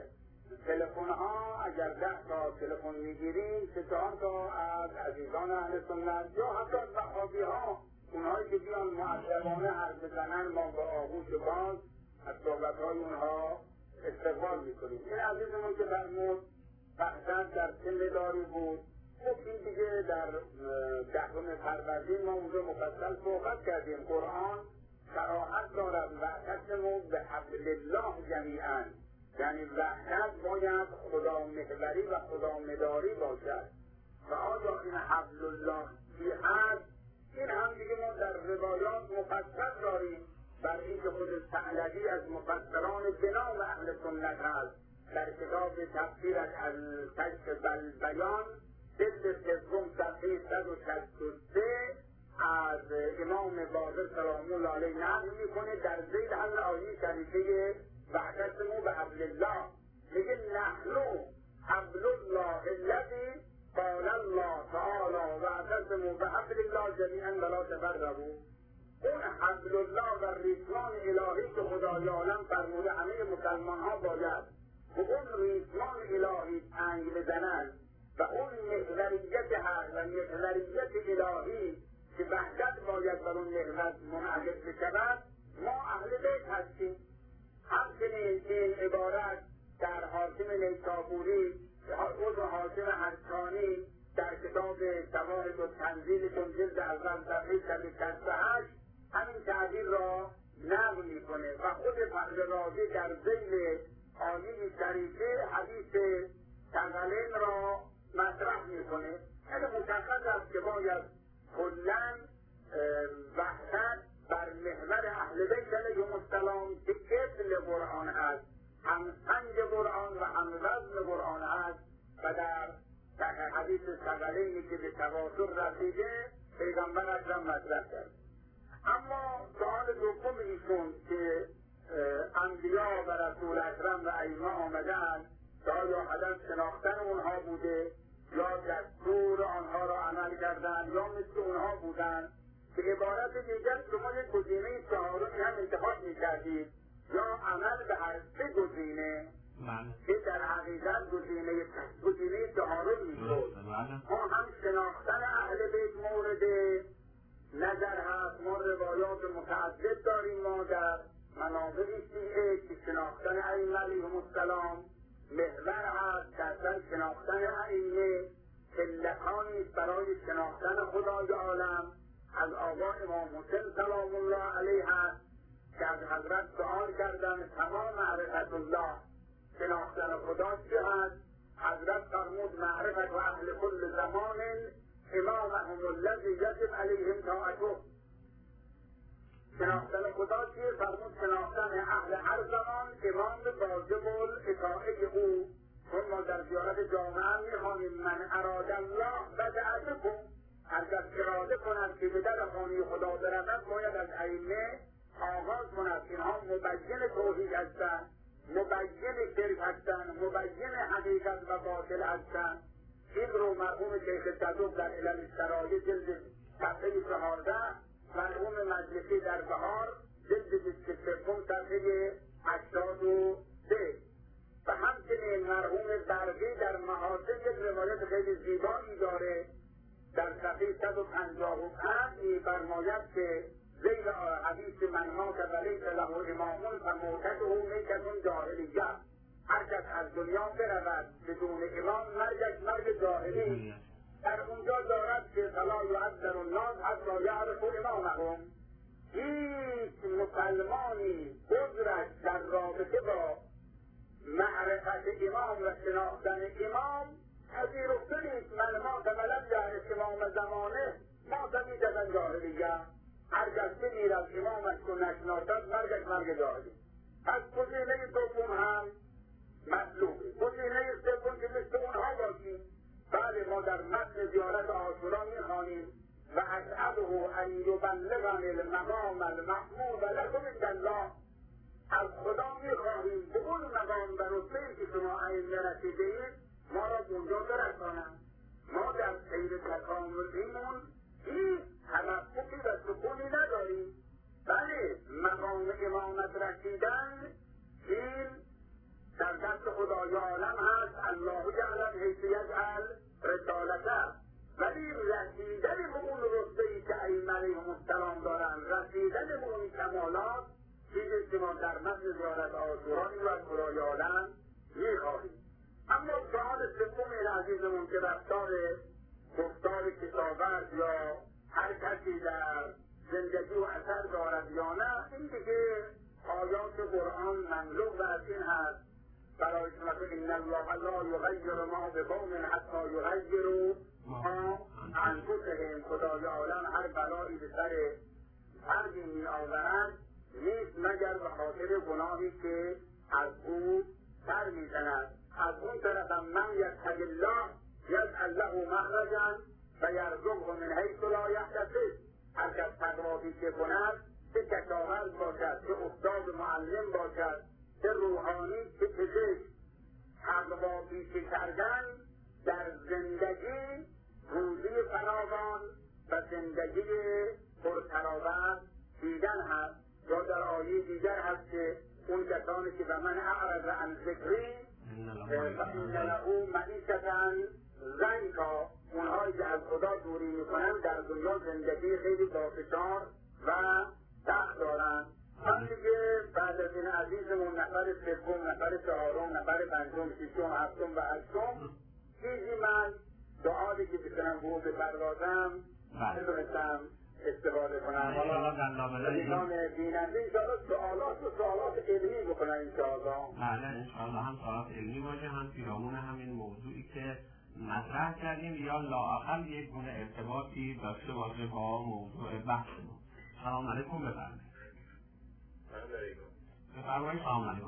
تلفن‌ها اگر 10 تا تلفن میگیریم 3 تا از عزیزان اهل سنت یا حتی از وهابی‌ها، اونهایی که بیان مؤدبانه حرف بزنن، ما با آغوش باز از صحبت‌های اونها استقبال میکنیم. این عزیزمون که فرمود بحثاً در سن داری بود، خب این دیگه در 10 فروردین ما اونجا مفصل صحبت کردیم. قرآن صراحت دارد واعتصموا بحبل الله جمیعا، یعنی وحدت باید خدا محوری و خدا مداری باشد. و آیا این حبل الله چی هست؟ این هم دیگه ما در روایات مفصل داریم، بر اینکه خود ثعلبی از مفسران بنام اهل سنت هست. در کتاب تفسیر از کشف البیان جلد 3 صفحه 163 از امام باقر سلام الله علیه نقل میکنه در ذیل همین آیه شریفه واعتصموا بحبل الله، میگه نحن حبل الله الذی قال الله تعالی واعتصموا بحبل الله جمیعا ولا تفرقوا. اون حبل الله و ریسمان الهی که خدای عالم فرموده همه مسلمان ها باید و اون ریسمان الهی تنگ بزنند و اون محوریت هست و محوریت الهی که وحدت باید بر اون محور منعکس بشود، ما اهل بیت هستیم. همچنین این عبارت در حاکم نیسابوری عضو حاکم حسانی در کتاب شواهد و تنزیلشون جلد اول صفحه 168 همین تعبیر را نقل میکنه و خود فخر رازی در ذیل آیه شریفه حدیث ثقلین را مطرح میکنه. یعنی مشخص است که باید کلا وحدت بر محور اهل بیت علیهم السلام که قبل قرآن هست، هم سنگ قرآن و هم وزن قرآن هست و در حدیث ثقلینی که به تواتر رسیده پیغمبر اکرم مطرح کرد. اما سوال دوم ایشون که انبیا و رسول اکرم و ائمه آمدن تا آیا هدف شناختن اونها بوده یا دستور آنها را عمل کردن یا مثل اونها بودن. به عبارت دیگر شما یک گزینه چهارمی هم انتخاب می‌کردید یا عمل به هر سه گزینه که در حقیقت گزینه چهارم میشد. ما هم شناختن اهل بیت مورد نظر هست. ما روایات متعدد داریم ما در منابع شیعه که شناختن ائمه علیهم السلام محور هست. در شناختن ائمه علتانی برای شناختن خدای عالم از آقا امام حسین سلام الله علیه هست که از حضرت سؤال کردن تمام معرفت الله شناختن خدا چه هست؟ حضرت فرمود معرفت و اهل کل زمان امامهم الذی یجب علیهم طاعته. شناختن خدا چیه؟ فرمود شناختن اهل هر زمان امام واجب الاطاعه او. چون ما در زیارت جامعه میخوانیم من اراد الله بدعتکم، هر کس اراده کند که به در خانه خدا برود باید از ائمه آغاز کند. اینها مبین توحید هستند، مبین شرک هستند، مبین حقیقت و باطل هستند. این رو مرحوم شیخ صدوق در علل الشرایع جلد صفحه 14، مرحوم مجلسی در بهار جلد 23 صفحه 83 و همچنین مرحوم برقی در محاسن یک روایت خیلی زیبایی داره در صفحه 155 می‌فرماید که ذیل حدیث من مات ولیس له امام فموتته میتة جاهلیه. هر کس از دنیا برود بدون امام مرگش مرگ جاهلی. در اونجا دارد که فلا یعذر الناس حتی یعرفوا امامهم. هیچ مسلمانی عذرش در رابطه با معرفت امام و شناختن امام پذیرفته نیست. من مات ولم یعرف امام زمانه مات میتة جاهلیه. هر کس بمیرد امامش رو نشناسد مرگش مرگ جاهلی. از گزینه دوم هم مطلوبه. گزینه سوم که مثل اونها باشیم. بله ما در متن زیارت عاشورا میخوانیم و اسأله ان یبلغنی المقام المحمود لکم عند الله. از خدا میخواهیم به اون مقام و رتبه‌ای که شما ائمه رسیده‌اید ما را به اونجا برسانند. ما در سیر تکاملیمون هیچ توقفی و سکونی نداریم. بله مقام امامت رسیدن این در دست خدای عالم هست. الله جعل حیثیت رسالته، ولی رسیدن به اون رتبه‌ای که ائمه علیهم السلام دارن، رسیدن به اون کمالات چیزی که ما در متن زیارت عاشورا این رو از خدای عالم میخواهیم. اما سؤال سوم این عزیزمون که رفتار گفتار کتابت یا هر کسی در زندگی و اثر دارد یا نه، این دیگه آیات قرآن مملو و از این هست برای شما که ان الله لا یغیر ما بقوم حتی یغیروا ما انفسهم. خدای عالم هر بلایی به سر فردی می آورد نیست مگر به خاطر گناهی که از او سر می زند. از اون طرف هم من یتق الله یجعل له مخرجا و یرزقه من حیث لا یحتسب. هر کس تقوا پیشه کند، چه کشاورز باشد، چه استاد معلم باشد، چه روحانی، چه پزشک، تقوا پیشه کردن در زندگی روزی فراوان و زندگی پرتراوت دیدن هست. یا در آیه دیگر هست که اون کسانی که به من اعرض عن ذکری فإن له معیشة ضنکا، اونهایی که از خدا دوری میکنن در دنیا زندگی خیلی با فشار و سخت دارن. وقتی که بعد از این عزیزمون نفر سوم، نفر چهارم، نفر پنجم، ششم، هفتم و هشتم چیزی من سؤالی که بکنم به او بپردازم نتونستم استفاده کنم. ایشان بیننده انشاءالله سؤالات علمی بکنن انشاءالله. بله انشاءالله هم سؤالات علمی باشه، هم پیرامون همین موضوعی که مطرح کردیم یا لااقل یک گونه ارتباطی داشته باشه با موضوع بحثمون. سلام علیکم. بفرمایید. سلام علیکم. بفرمایید. سلام علیکم.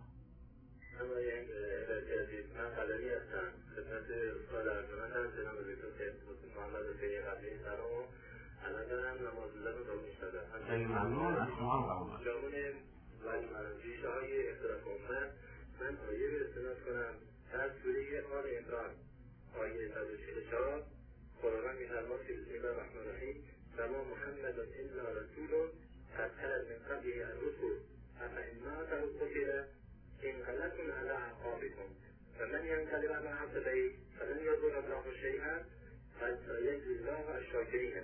من قلمی هستم. خدمت استاد ارجمند هم جناب دکتر محمد حسینی قبلی سلام. الان دارم نماز رو میشدم. خیلی ممنون از شما. جامون ولی ریشه های اختلاف امت من آیه رو استناد کنم در سوره آل عمران آیه 144 خداوند می‌فرماید که بسم الله الرحمن الرحیم و ما محمد الا رسول قد خلت من قبله الرسل افإن مات أو قتل انقلبتم على أعقابكم فمن ينقلب على عقبيه فلن يضر الله شيئا فسيجزي الله الشاکرین.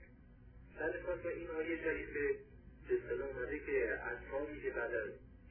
در خاطر این آیه شریفه به اصطلاح اومده که اصحابی که بعد از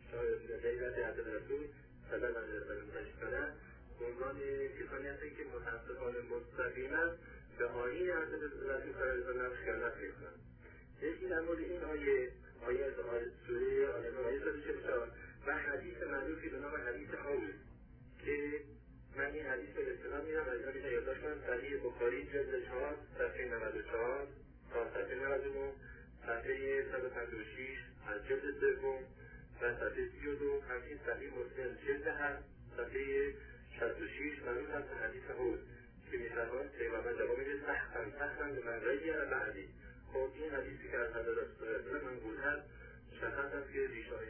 غیرت حضرت رسول صلی الله علیه و سلم تشریف کنند به عنوان کسانی هستند که متاسفانه مستقیما به آیین حضرت رسول صلی الله علیه و سلم خیانت میکنند. یکی در مورد این آیه از سوره آل عمران آیه 144 و حدیث معروفی به نام حدیث حوض که من این حدیث رو استناد میدم و اینا میتونم یادداشت کنم. صحیح بخاری جلد 4 صفحه 94 تا صفحه 99 صفحه 156 از جلد دوم و صفحه 32 همچنین صحیح مسلم جلد 7 صفحه 66 معروف هست حدیث حوض که میفرماید پیغمبر جواب میده سختا به من رجع بعدی. خب این حدیثی که از حضرت رسول منقول هست شخص هست که ریشه‌های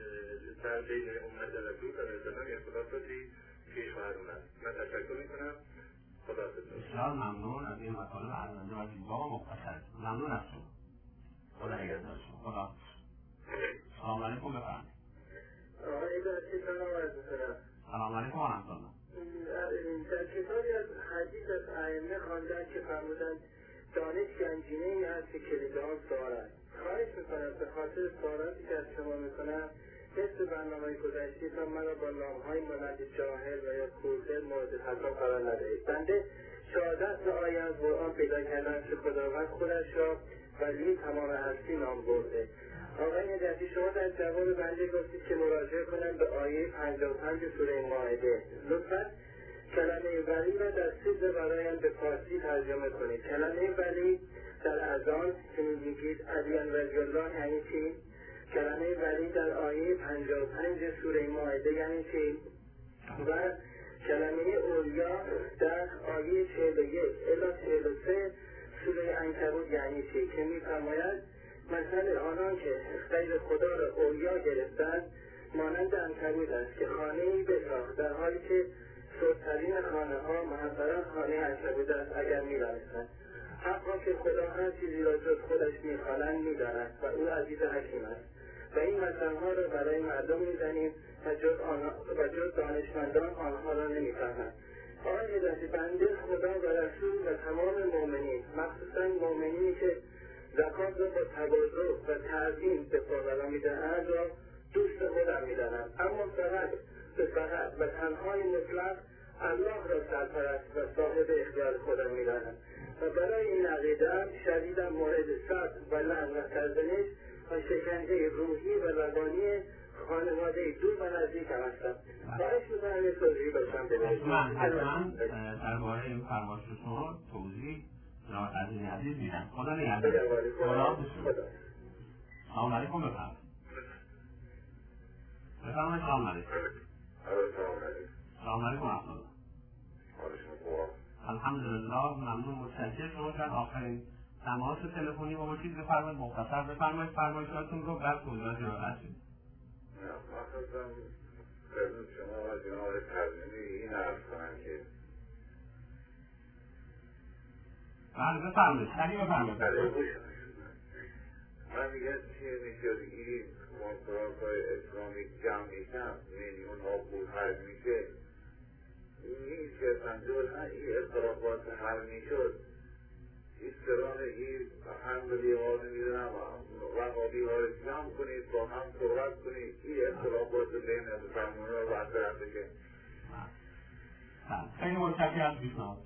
در بین امت رسول صلی الله علیه و سلم اختلافاتی پیش خواهد اومد. من تشکر میکنم. خدا حافظ. بسیار ممنون از این مطالب ارزنده و زیبا و مختصر. ممنون از شما. خدا نگهدار شما. خدا حافظ. سلام علیکم بفرمایید. آقای داشتی سلام عرض می‌کنم. سلام علیکم و رحمت الله. در کتابی از حدیث از ائمه خواندن که فرمودند دانش گنجینه‌ای است که کلید آن سوال است. خواهش میکنم به خاطر سوالاتی که از شما میکنم مثل برنامه گذشته‌تان مرا با نام‌های مانند جاهل و یا کورده مورد خطاب قرار ندهید. بنده شهادت آیه از قرآن پیدا کردم که خداوند خودش را ولی تمام هستی نام برده. آقای نجفی شما در جواب بنده گفتید که مراجعه کنم به آیه 55 سوره مائده. لطفاً کلمه ولی را در سیز برایم به فارسی ترجمه کنید. کلمه ولی در اذان که میگید علیان رضی الله یعنی چی؟ کلمه ولی در آیه 55 سوره مائده یعنی چی؟ و کلمه اولیا در آیه 41 الی 43 سوره عنکبوت یعنی چی؟ که میفرماید مثل آنان که غیر خدا را اولیا گرفتند مانند عنکبوت است که خانه‌ای بساخت در حالی که سرترین خانه ها محضرا خانه عنکبوت است اگر می‌دانستند. حقا که خدا هر چیزی را جز خودش می‌خوانند می‌داند و او عزیز حکیم است. و این مثل‌ها را برای مردم می‌زنیم و جز دانشمندان آنها را نمی‌فهمند. آقای هدایتی بنده خدا و رسول و تمام مؤمنین مخصوصاً مؤمنینی که زکات را با تواضع و تعظیم به فقرا می‌دهند را دوست خودم می‌دانم، اما فقط و تنهای مطلق الله را سرپرست و صاحب اختیار خودم می‌دانم و برای این عقیده‌ام شدیداً مورد صد و لعن و سرزنش و شکنجه روحی و روانی خانواده دور و نزدیکم هستم. خواهش می‌کنم یه توضیح باشم بدهید. حتما درباره این فرمایش شما توضیح جناب عزیز عزیز میدم. خدا نگهدار. خدا سلام علیکم بفرمایید. بفرمایید. سلام علیکم. سلام علیکم رحمت الله. الحمدلله ممنون متشکرم. شما در آخرین تماس تلفنی با ما چیز بفرمایید مختصر بفرمایید فرمایشاتون رو بعد توضیحات ارائه شد. خواستم خدمت شما و جناب ترجمه این عرض کنم که بله بفرمایید. خیلی بفرمایید. من میگم که میشدگی کنفرانس های اسلامی جمع میشن میلیون ها پول خرج میشه این شرطنجور این اختلافات حل میشد ایستران این حملی ها نمیدونم وقابی ها رو جمع کنید با هم صحبت کنید این اختلافات بین مسلمان ها برطرف بشه. خیلی متشکرم از پیشنهاد.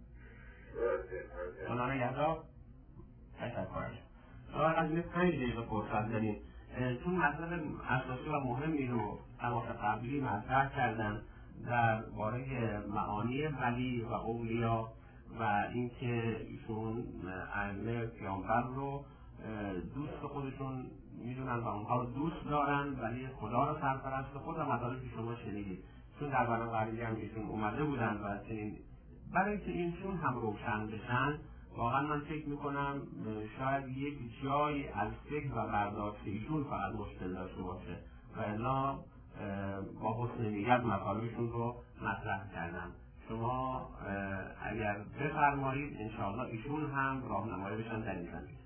خدا نگهدار. تشکر. از این 5 دقیقه فرصت داریم چون مطلب اساسی و مهمی رو تماس قبلی مطرح کردن درباره معانی ولی و اولیا و اینکه ایشون ائمه پیامبر رو دوست خودشون میدونن و اونها رو دوست دارن ولی خدا رو سرپرست خود و مطالبی که شما شنیدید چون در برنامه قبلی هم ایشون اومده بودن و چنین برای اینکه اینشون هم روشن بشن واقعا من فکر میکنم شاید یک جایی از فکر و برداشت ایشون فقط مشکل داشته باشه و الا با حسن نیت مطالبشون رو مطرح کردم. شما اگر بفرمایید انشاءالله ایشون هم راهنمایی بشن در این زمینه.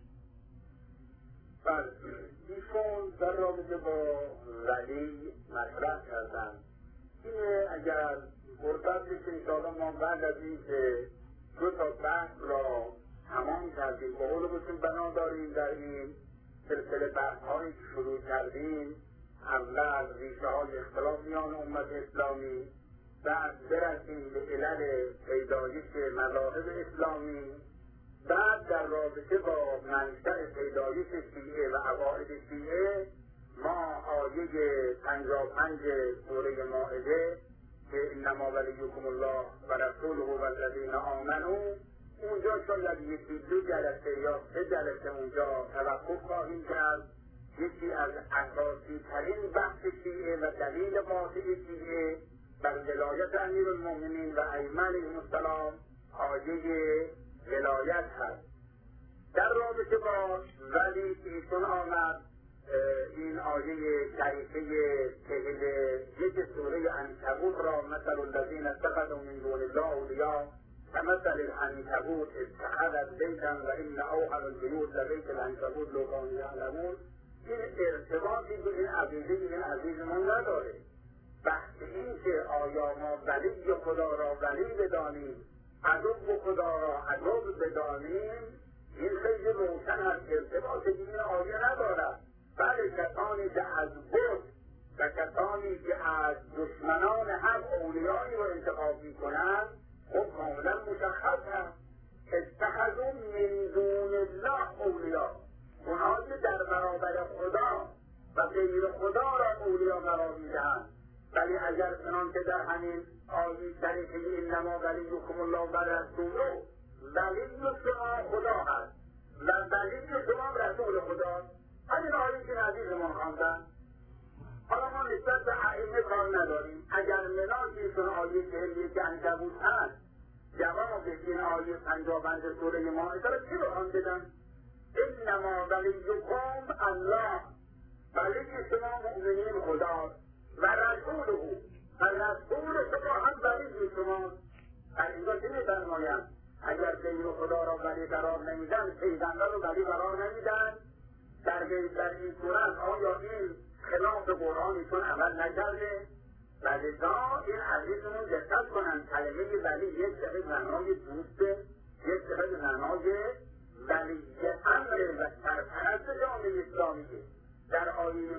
بله، ایشون در رابطه با ولی مطرح کردن. اینه اگر فرصت بشه انشاءالله ما بعد از این که 2 تا بحث را تمام کردیم، با قولمون بنا داریم در این سلسله بحث هایی که شروع کردیم، اول ریشه های اختلاف میان امت اسلامی، بعد برسیم به علل پیدایش مذاهب اسلامی، بعد در رابطه با منشأ پیدایش شیعه و عقاید شیعه ما آیه 55 سوره مائده که انما ولیکم الله و رسوله و الذین آمنوا، اونجا شاید 1-2 جلسه یا 3 جلسه اونجا توقف خواهیم کرد. یکی از اساسی ترین بحث شیعه و دلیل قاطع شیعه بر ولایت امیرالمؤمنین و ائمه السلام آیه ولایت هست. در رابطه با ولی ایشون آمد این آیه شریفه 41 سوره عنکبوت را مثل الذین اتخذوا من دون الله اولیاء كمثل العنکبوت اتخذت بیتا و ان اوهن البیوت لبیت العنکبوت لو کانوا یعلمون، این ارتباطی به این عقیده این عزیزمون نداره. بحث این که آیا ما ولی خدا را ولی بدانیم، عدو خدا را عدو بدانیم، این خیلی روشن است، ارتباطی به این آیه ندارد. بله، کسانی که از بت و کسانی که از دشمنان حق اولیایی را انتخاب میکنند خب کاملا مشخص هست. اتخذوا من دون الله اولیاء، اونها که در برابر خدا و غیر خدا را اولیا قرار میدهند. ولی اگر چنان که در همین آیه شریفه انما ولیکم الله و رسوله، ولی شما خدا هست و ولی شما رسول خدا. همین آیه که عزیزمان خواندن. حالا ما نسبت به ائمه کار نداریم. اگر مناجشون آیه 41 عنکبوت هست، جواب این آیه 55 سوره مائده را چی بخوان بدن؟ انما ولیکم الله، ولی شما مؤمنین خدا و رسوله، و رسول شما هم ولی شما. در اینجا چی می‌فرماید؟ اگر غیر خدا را ولی قرار نمیدن، پیغمبر را ولی قرار نمیدن، در این صورت آیا این خلاف قرآنشون عمل نکرده؟ لذا این عزیزمون دقت کنن، کلمه ولی یک دفعه معنای دوسته، یک دفعه معنای ولی امر و سرپرست جامعه اسلامیه. در آیه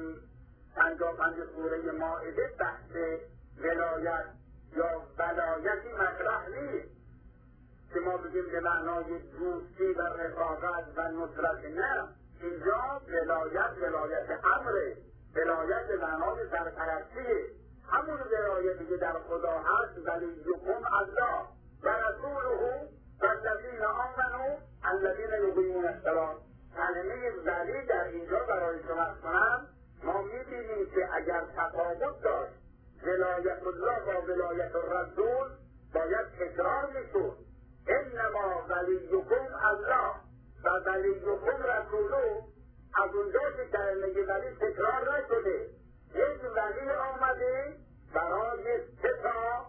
55 سوره مائده بحث ولایت یا ولایتی مطرح نیست که ما بگیم به معنای دوستی و رفاقت و نصرت. نه، اینجا ولایت امره، ولایت به معنای سرپرستیه. همون ولایتی که در خدا هست، ولیکم الله و رسوله و الذین آمنوا الذین یقیمون الصلاة. کلمه ولی در اینجا برای شما کنم، ما میبینیم که اگر تفاوت داشت ولایت الله با ولایت الرسول باید تکرار میشد. انما ولیکم الله و ولیکم رسوله، از اونجا که کلمه ولی تکرار نشده، یک ولی آمده برای 3 تا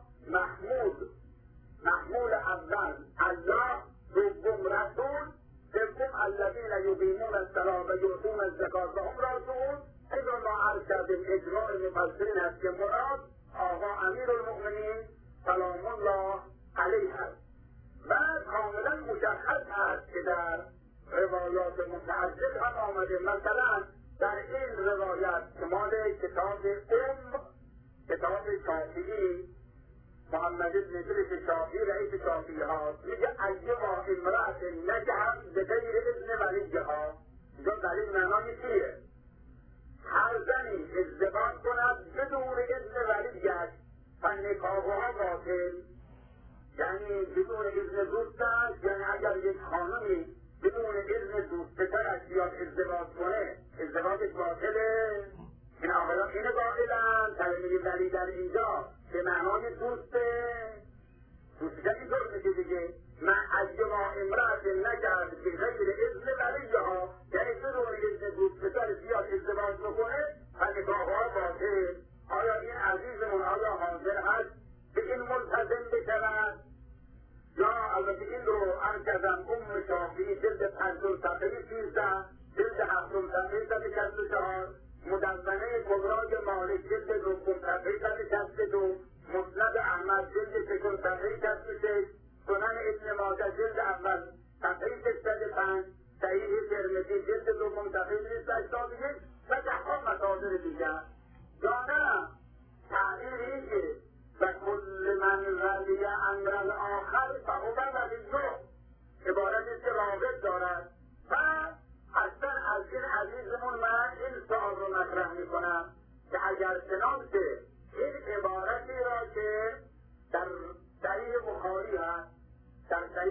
محمول اول الله، دوم رسول، سوم الذین یقیمون الصلاة و یؤتون الزکاة و هم راکعون. اذا ما عرض کردیم اجماع مفسرین است که مراد آقا امیرالمؤمنین سلام الله علیه است. و کاملا مشخص است که در روایات متعدد هم آمده. مثلا در این روایت که مال کتاب شافعی، محمد ابن ادریس شافعی رئیس شافعی ها میگه ایما امرأة نجحت بغیر اذن ولیها. اینجا ولی معنای چیه؟ هر زنی ازدواج کند بدون اذن ولیش و نکاحها باطل، یعنی بدون اذن دوستش. یعنی اگر یک خانمی بدون اذن دوستترش بیاد ازدواج کنه، ازدواجش باطله. این آقایان اینه باطلن. کلمه ولی در اینجا به معنای دوسته. دوسته اینطور میشه دیگه. من ایما امرأة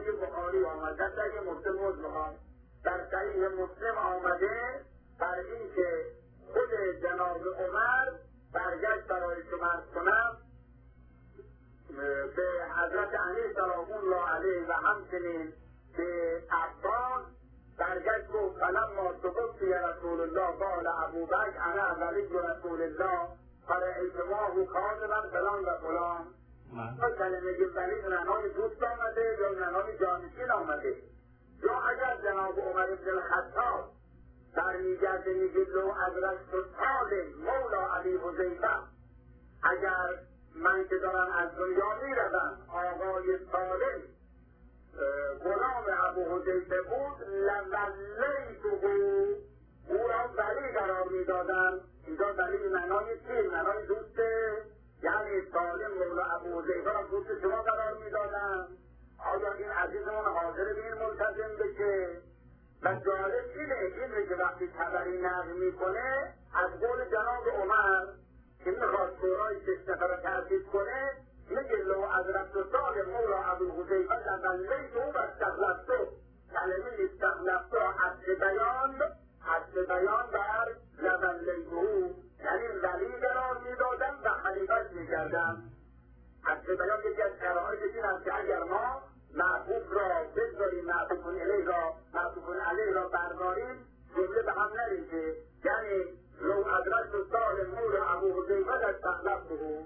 صحیح بخاری آمده، در صحیح مسلم مطلقا در صحیح مسلم آمده بر این که خود جناب عمر برگشت برای که مرد کنم به حضرت علی سلام الله علیه و همچنین به عباس برگشت گفت فلما توفی رسول الله قال ابوبکر انا ولی رسول الله فرأیتماه کاذبا فلان و فلان. کلمه ولی معنای دوست آمده یا معنای جانشین آمده، یا اگر جناب عمر بن الخطاب برمیگرده میگه لو ادرکت سالم مولا علی حذیفه، اگر من که دارم از دنیا میروم آقای سالم غلام ابو حذیفه بود لولیته او را ولی قرار میدادم. اینجا ولی معنای چی؟ معنای دوسته، یعنی سالم مولا ابو حذیفه را دوست شما قرار میدادم. آیا این عزیزمون حاضر به این ملتزم بشه؟ و جالب اینه که وقتی طبری نقل میکنه از قول جناب عمر که میخواد شورای 6 نفره تأسیس کنه، میگه لو ادرکت سالم مولا ابو حذیفه لولیته و استخلفته. کلمه استخلفته عطف بیان بر لولیته، یعنی ولی قرار میدادم و خلیفت میکردم. عطف بیان یکی از شرایط این است که اگر ما معطوف را بذاریم، معطوف علیه را برداریم، جمله به هم نریزه. یعنی لو ادرکت سالم مولا ابو حذیفه استخلفته.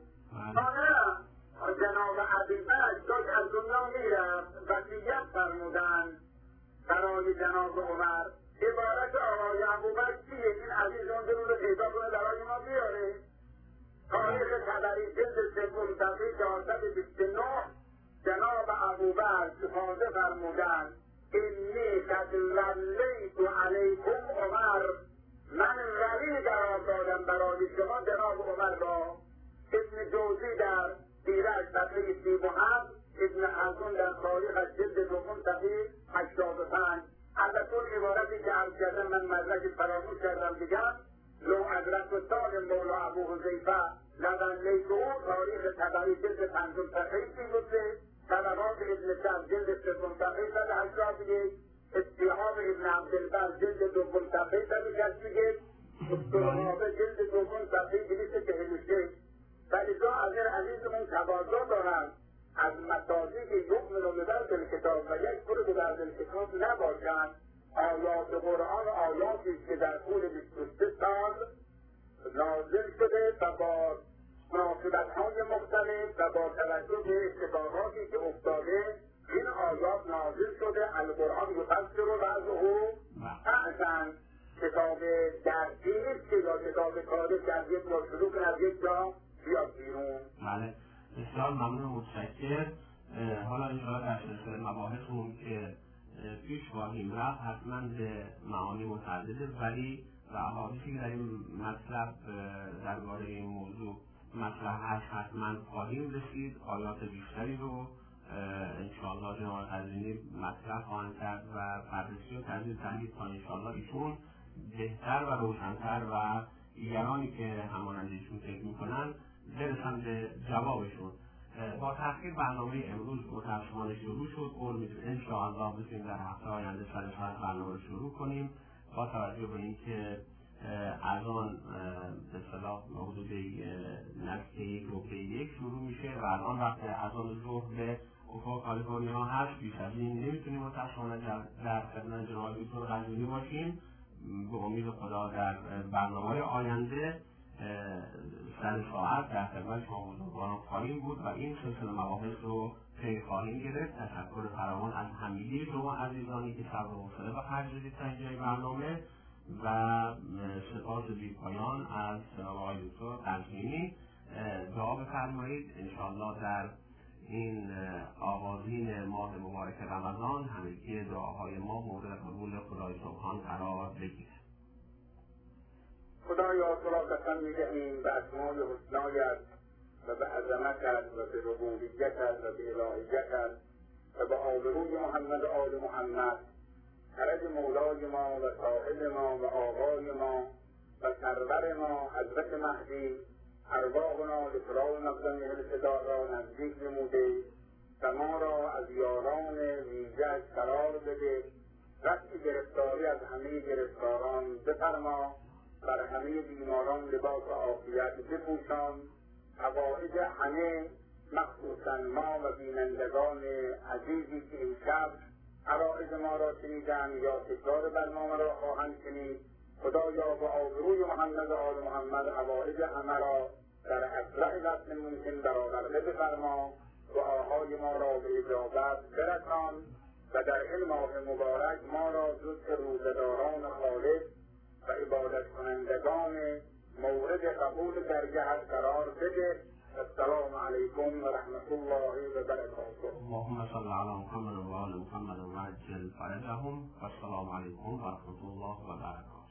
نه جناب ابوبکر داشت از دنیا میرفت، وصیت فرمودن برای جناب عمر. عبارت آقای ابوبکر چیه؟ این عزیز اون رو پیدا کنه برای ما بیاره. تاریخ طبری جلد 3 صفحه 429 جناب ابوبکر استفاده فرمودن انی قد ولیت علیکم عمر، من ولی قرار دادم برای شما جناب عمر را. ابن جوزی در سیره‌اش صفحه 37، ابن خلدون در تاریخش جلد 2 صفحه 85. البته اون عبارتی که عرض کردم من مدرک فراموش کردم بگم، لو ادرکت سالم مولا ابو حذیفه لولیته، تاریخ طبری جلد 5 صفحه 33، طبقات ابن سعد جلد 3 صفحه 181، استیعاب ابن عبدالبر جلد 2 صفحه 161، استرابه جلد 2 صفحه 246. فلذا اگر عزیزمون تقاضا دارن از مساجد یؤمنون بالکتاب و یکفرون بالکتاب نباشند، آیات قرآن آیاتی است که در طول 23 سال نازل شده و با مناسبت‌های مختلف و با توجه به اتفاقاتی که افتاده این آیات نازل شده. القرآن یفسر بعضه بعضا، کتاب درسی نیست که یا کتاب تاریخ از یک جا شروع کنه از یک جا بیاد بیرون. بله بسیار ممنون، متشکر. حالا انشاءالله در سلسله مباحثمون که پیش خواهیم رفت حتما به معانی متعدده ولی و احادیثی که در این مطلب درباره این موضوع مطرح هست حتما خواهیم رسید. آیات بیشتری رو انشاءالله جناب قزوینی مطرح خواهند کرد و بررسی و تحلیل تا انشاءالله ایشون بهتر و روشن‌تر و دیگرانی که همانند ایشون فکر میکنن برسن به جوابشون. با تأخیر برنامه امروز متأسفانه شروع شد. قول میدیم انشاءالله بتونیم در هفته آینده سر ساعت برنامه رو شروع کنیم با توجه به اینکه اذان به اصطلاح حدود نزدیک 1 شروع میشه و الان وقت اذان ظهر به افق کالیفرنیا هست. بیش از این نمیتونیم متأسفانه در خدمت جناب دکتر قزوینی باشیم. به امید خدا در برنامه آینده سر ساعت در خدمت شما بزرگواران خواهیم بود و این سلسله مباحث رو پی خواهیم گرفت. تشکر فراوان از همگی شما عزیزانی که صبر و حوصله به خرج دادید تا اینجای برنامه و سپاس بی‌پایان از جناب آقای دکتر قزوینی. دعا بفرمایید انشاءالله در این آغازین ماه مبارک رمضان همگی دعاهای ما مورد قبول خدای سبحان قرار بگیرد. خدایا تو را قسم می‌دهیم به اسمای حسنایت و به عظمتت و به ربوبیتت و به الهیتت و به آبروی محمد و آل محمد، خرج مولای ما و صاحب ما و آقای ما و سرور ما حضرت مهدی، ارواحنا لفراق مقدم الفدا را نزدیک نموده و ما را از یاران ویژه قرار بده. رفع گرفتاری از همه گرفتاران بفرما. بر همه بیماران لباس عافیت بپوشان. حوائج همه مخصوصا ما و بینندگان عزیزی که این شب عرائض ما را شنیدند یا تکرار برنامه را خواهند شنید، خدایا با آبروی محمد و آل محمد حوائج همه را در اسرع وقت ممکن برآورده بفرما. دعاهای ما را به اجابت برسان و در این ماه مبارک ما را جز روزداران خالص و عبادت کنندگان مورد قبول درگهت قرار بده. السلام علیکم و رحمت الله و برکاته. اللهم صل علی محمد و آل محمد و عجل فرجهم و السلام علیکم و رحمت الله و برکاته.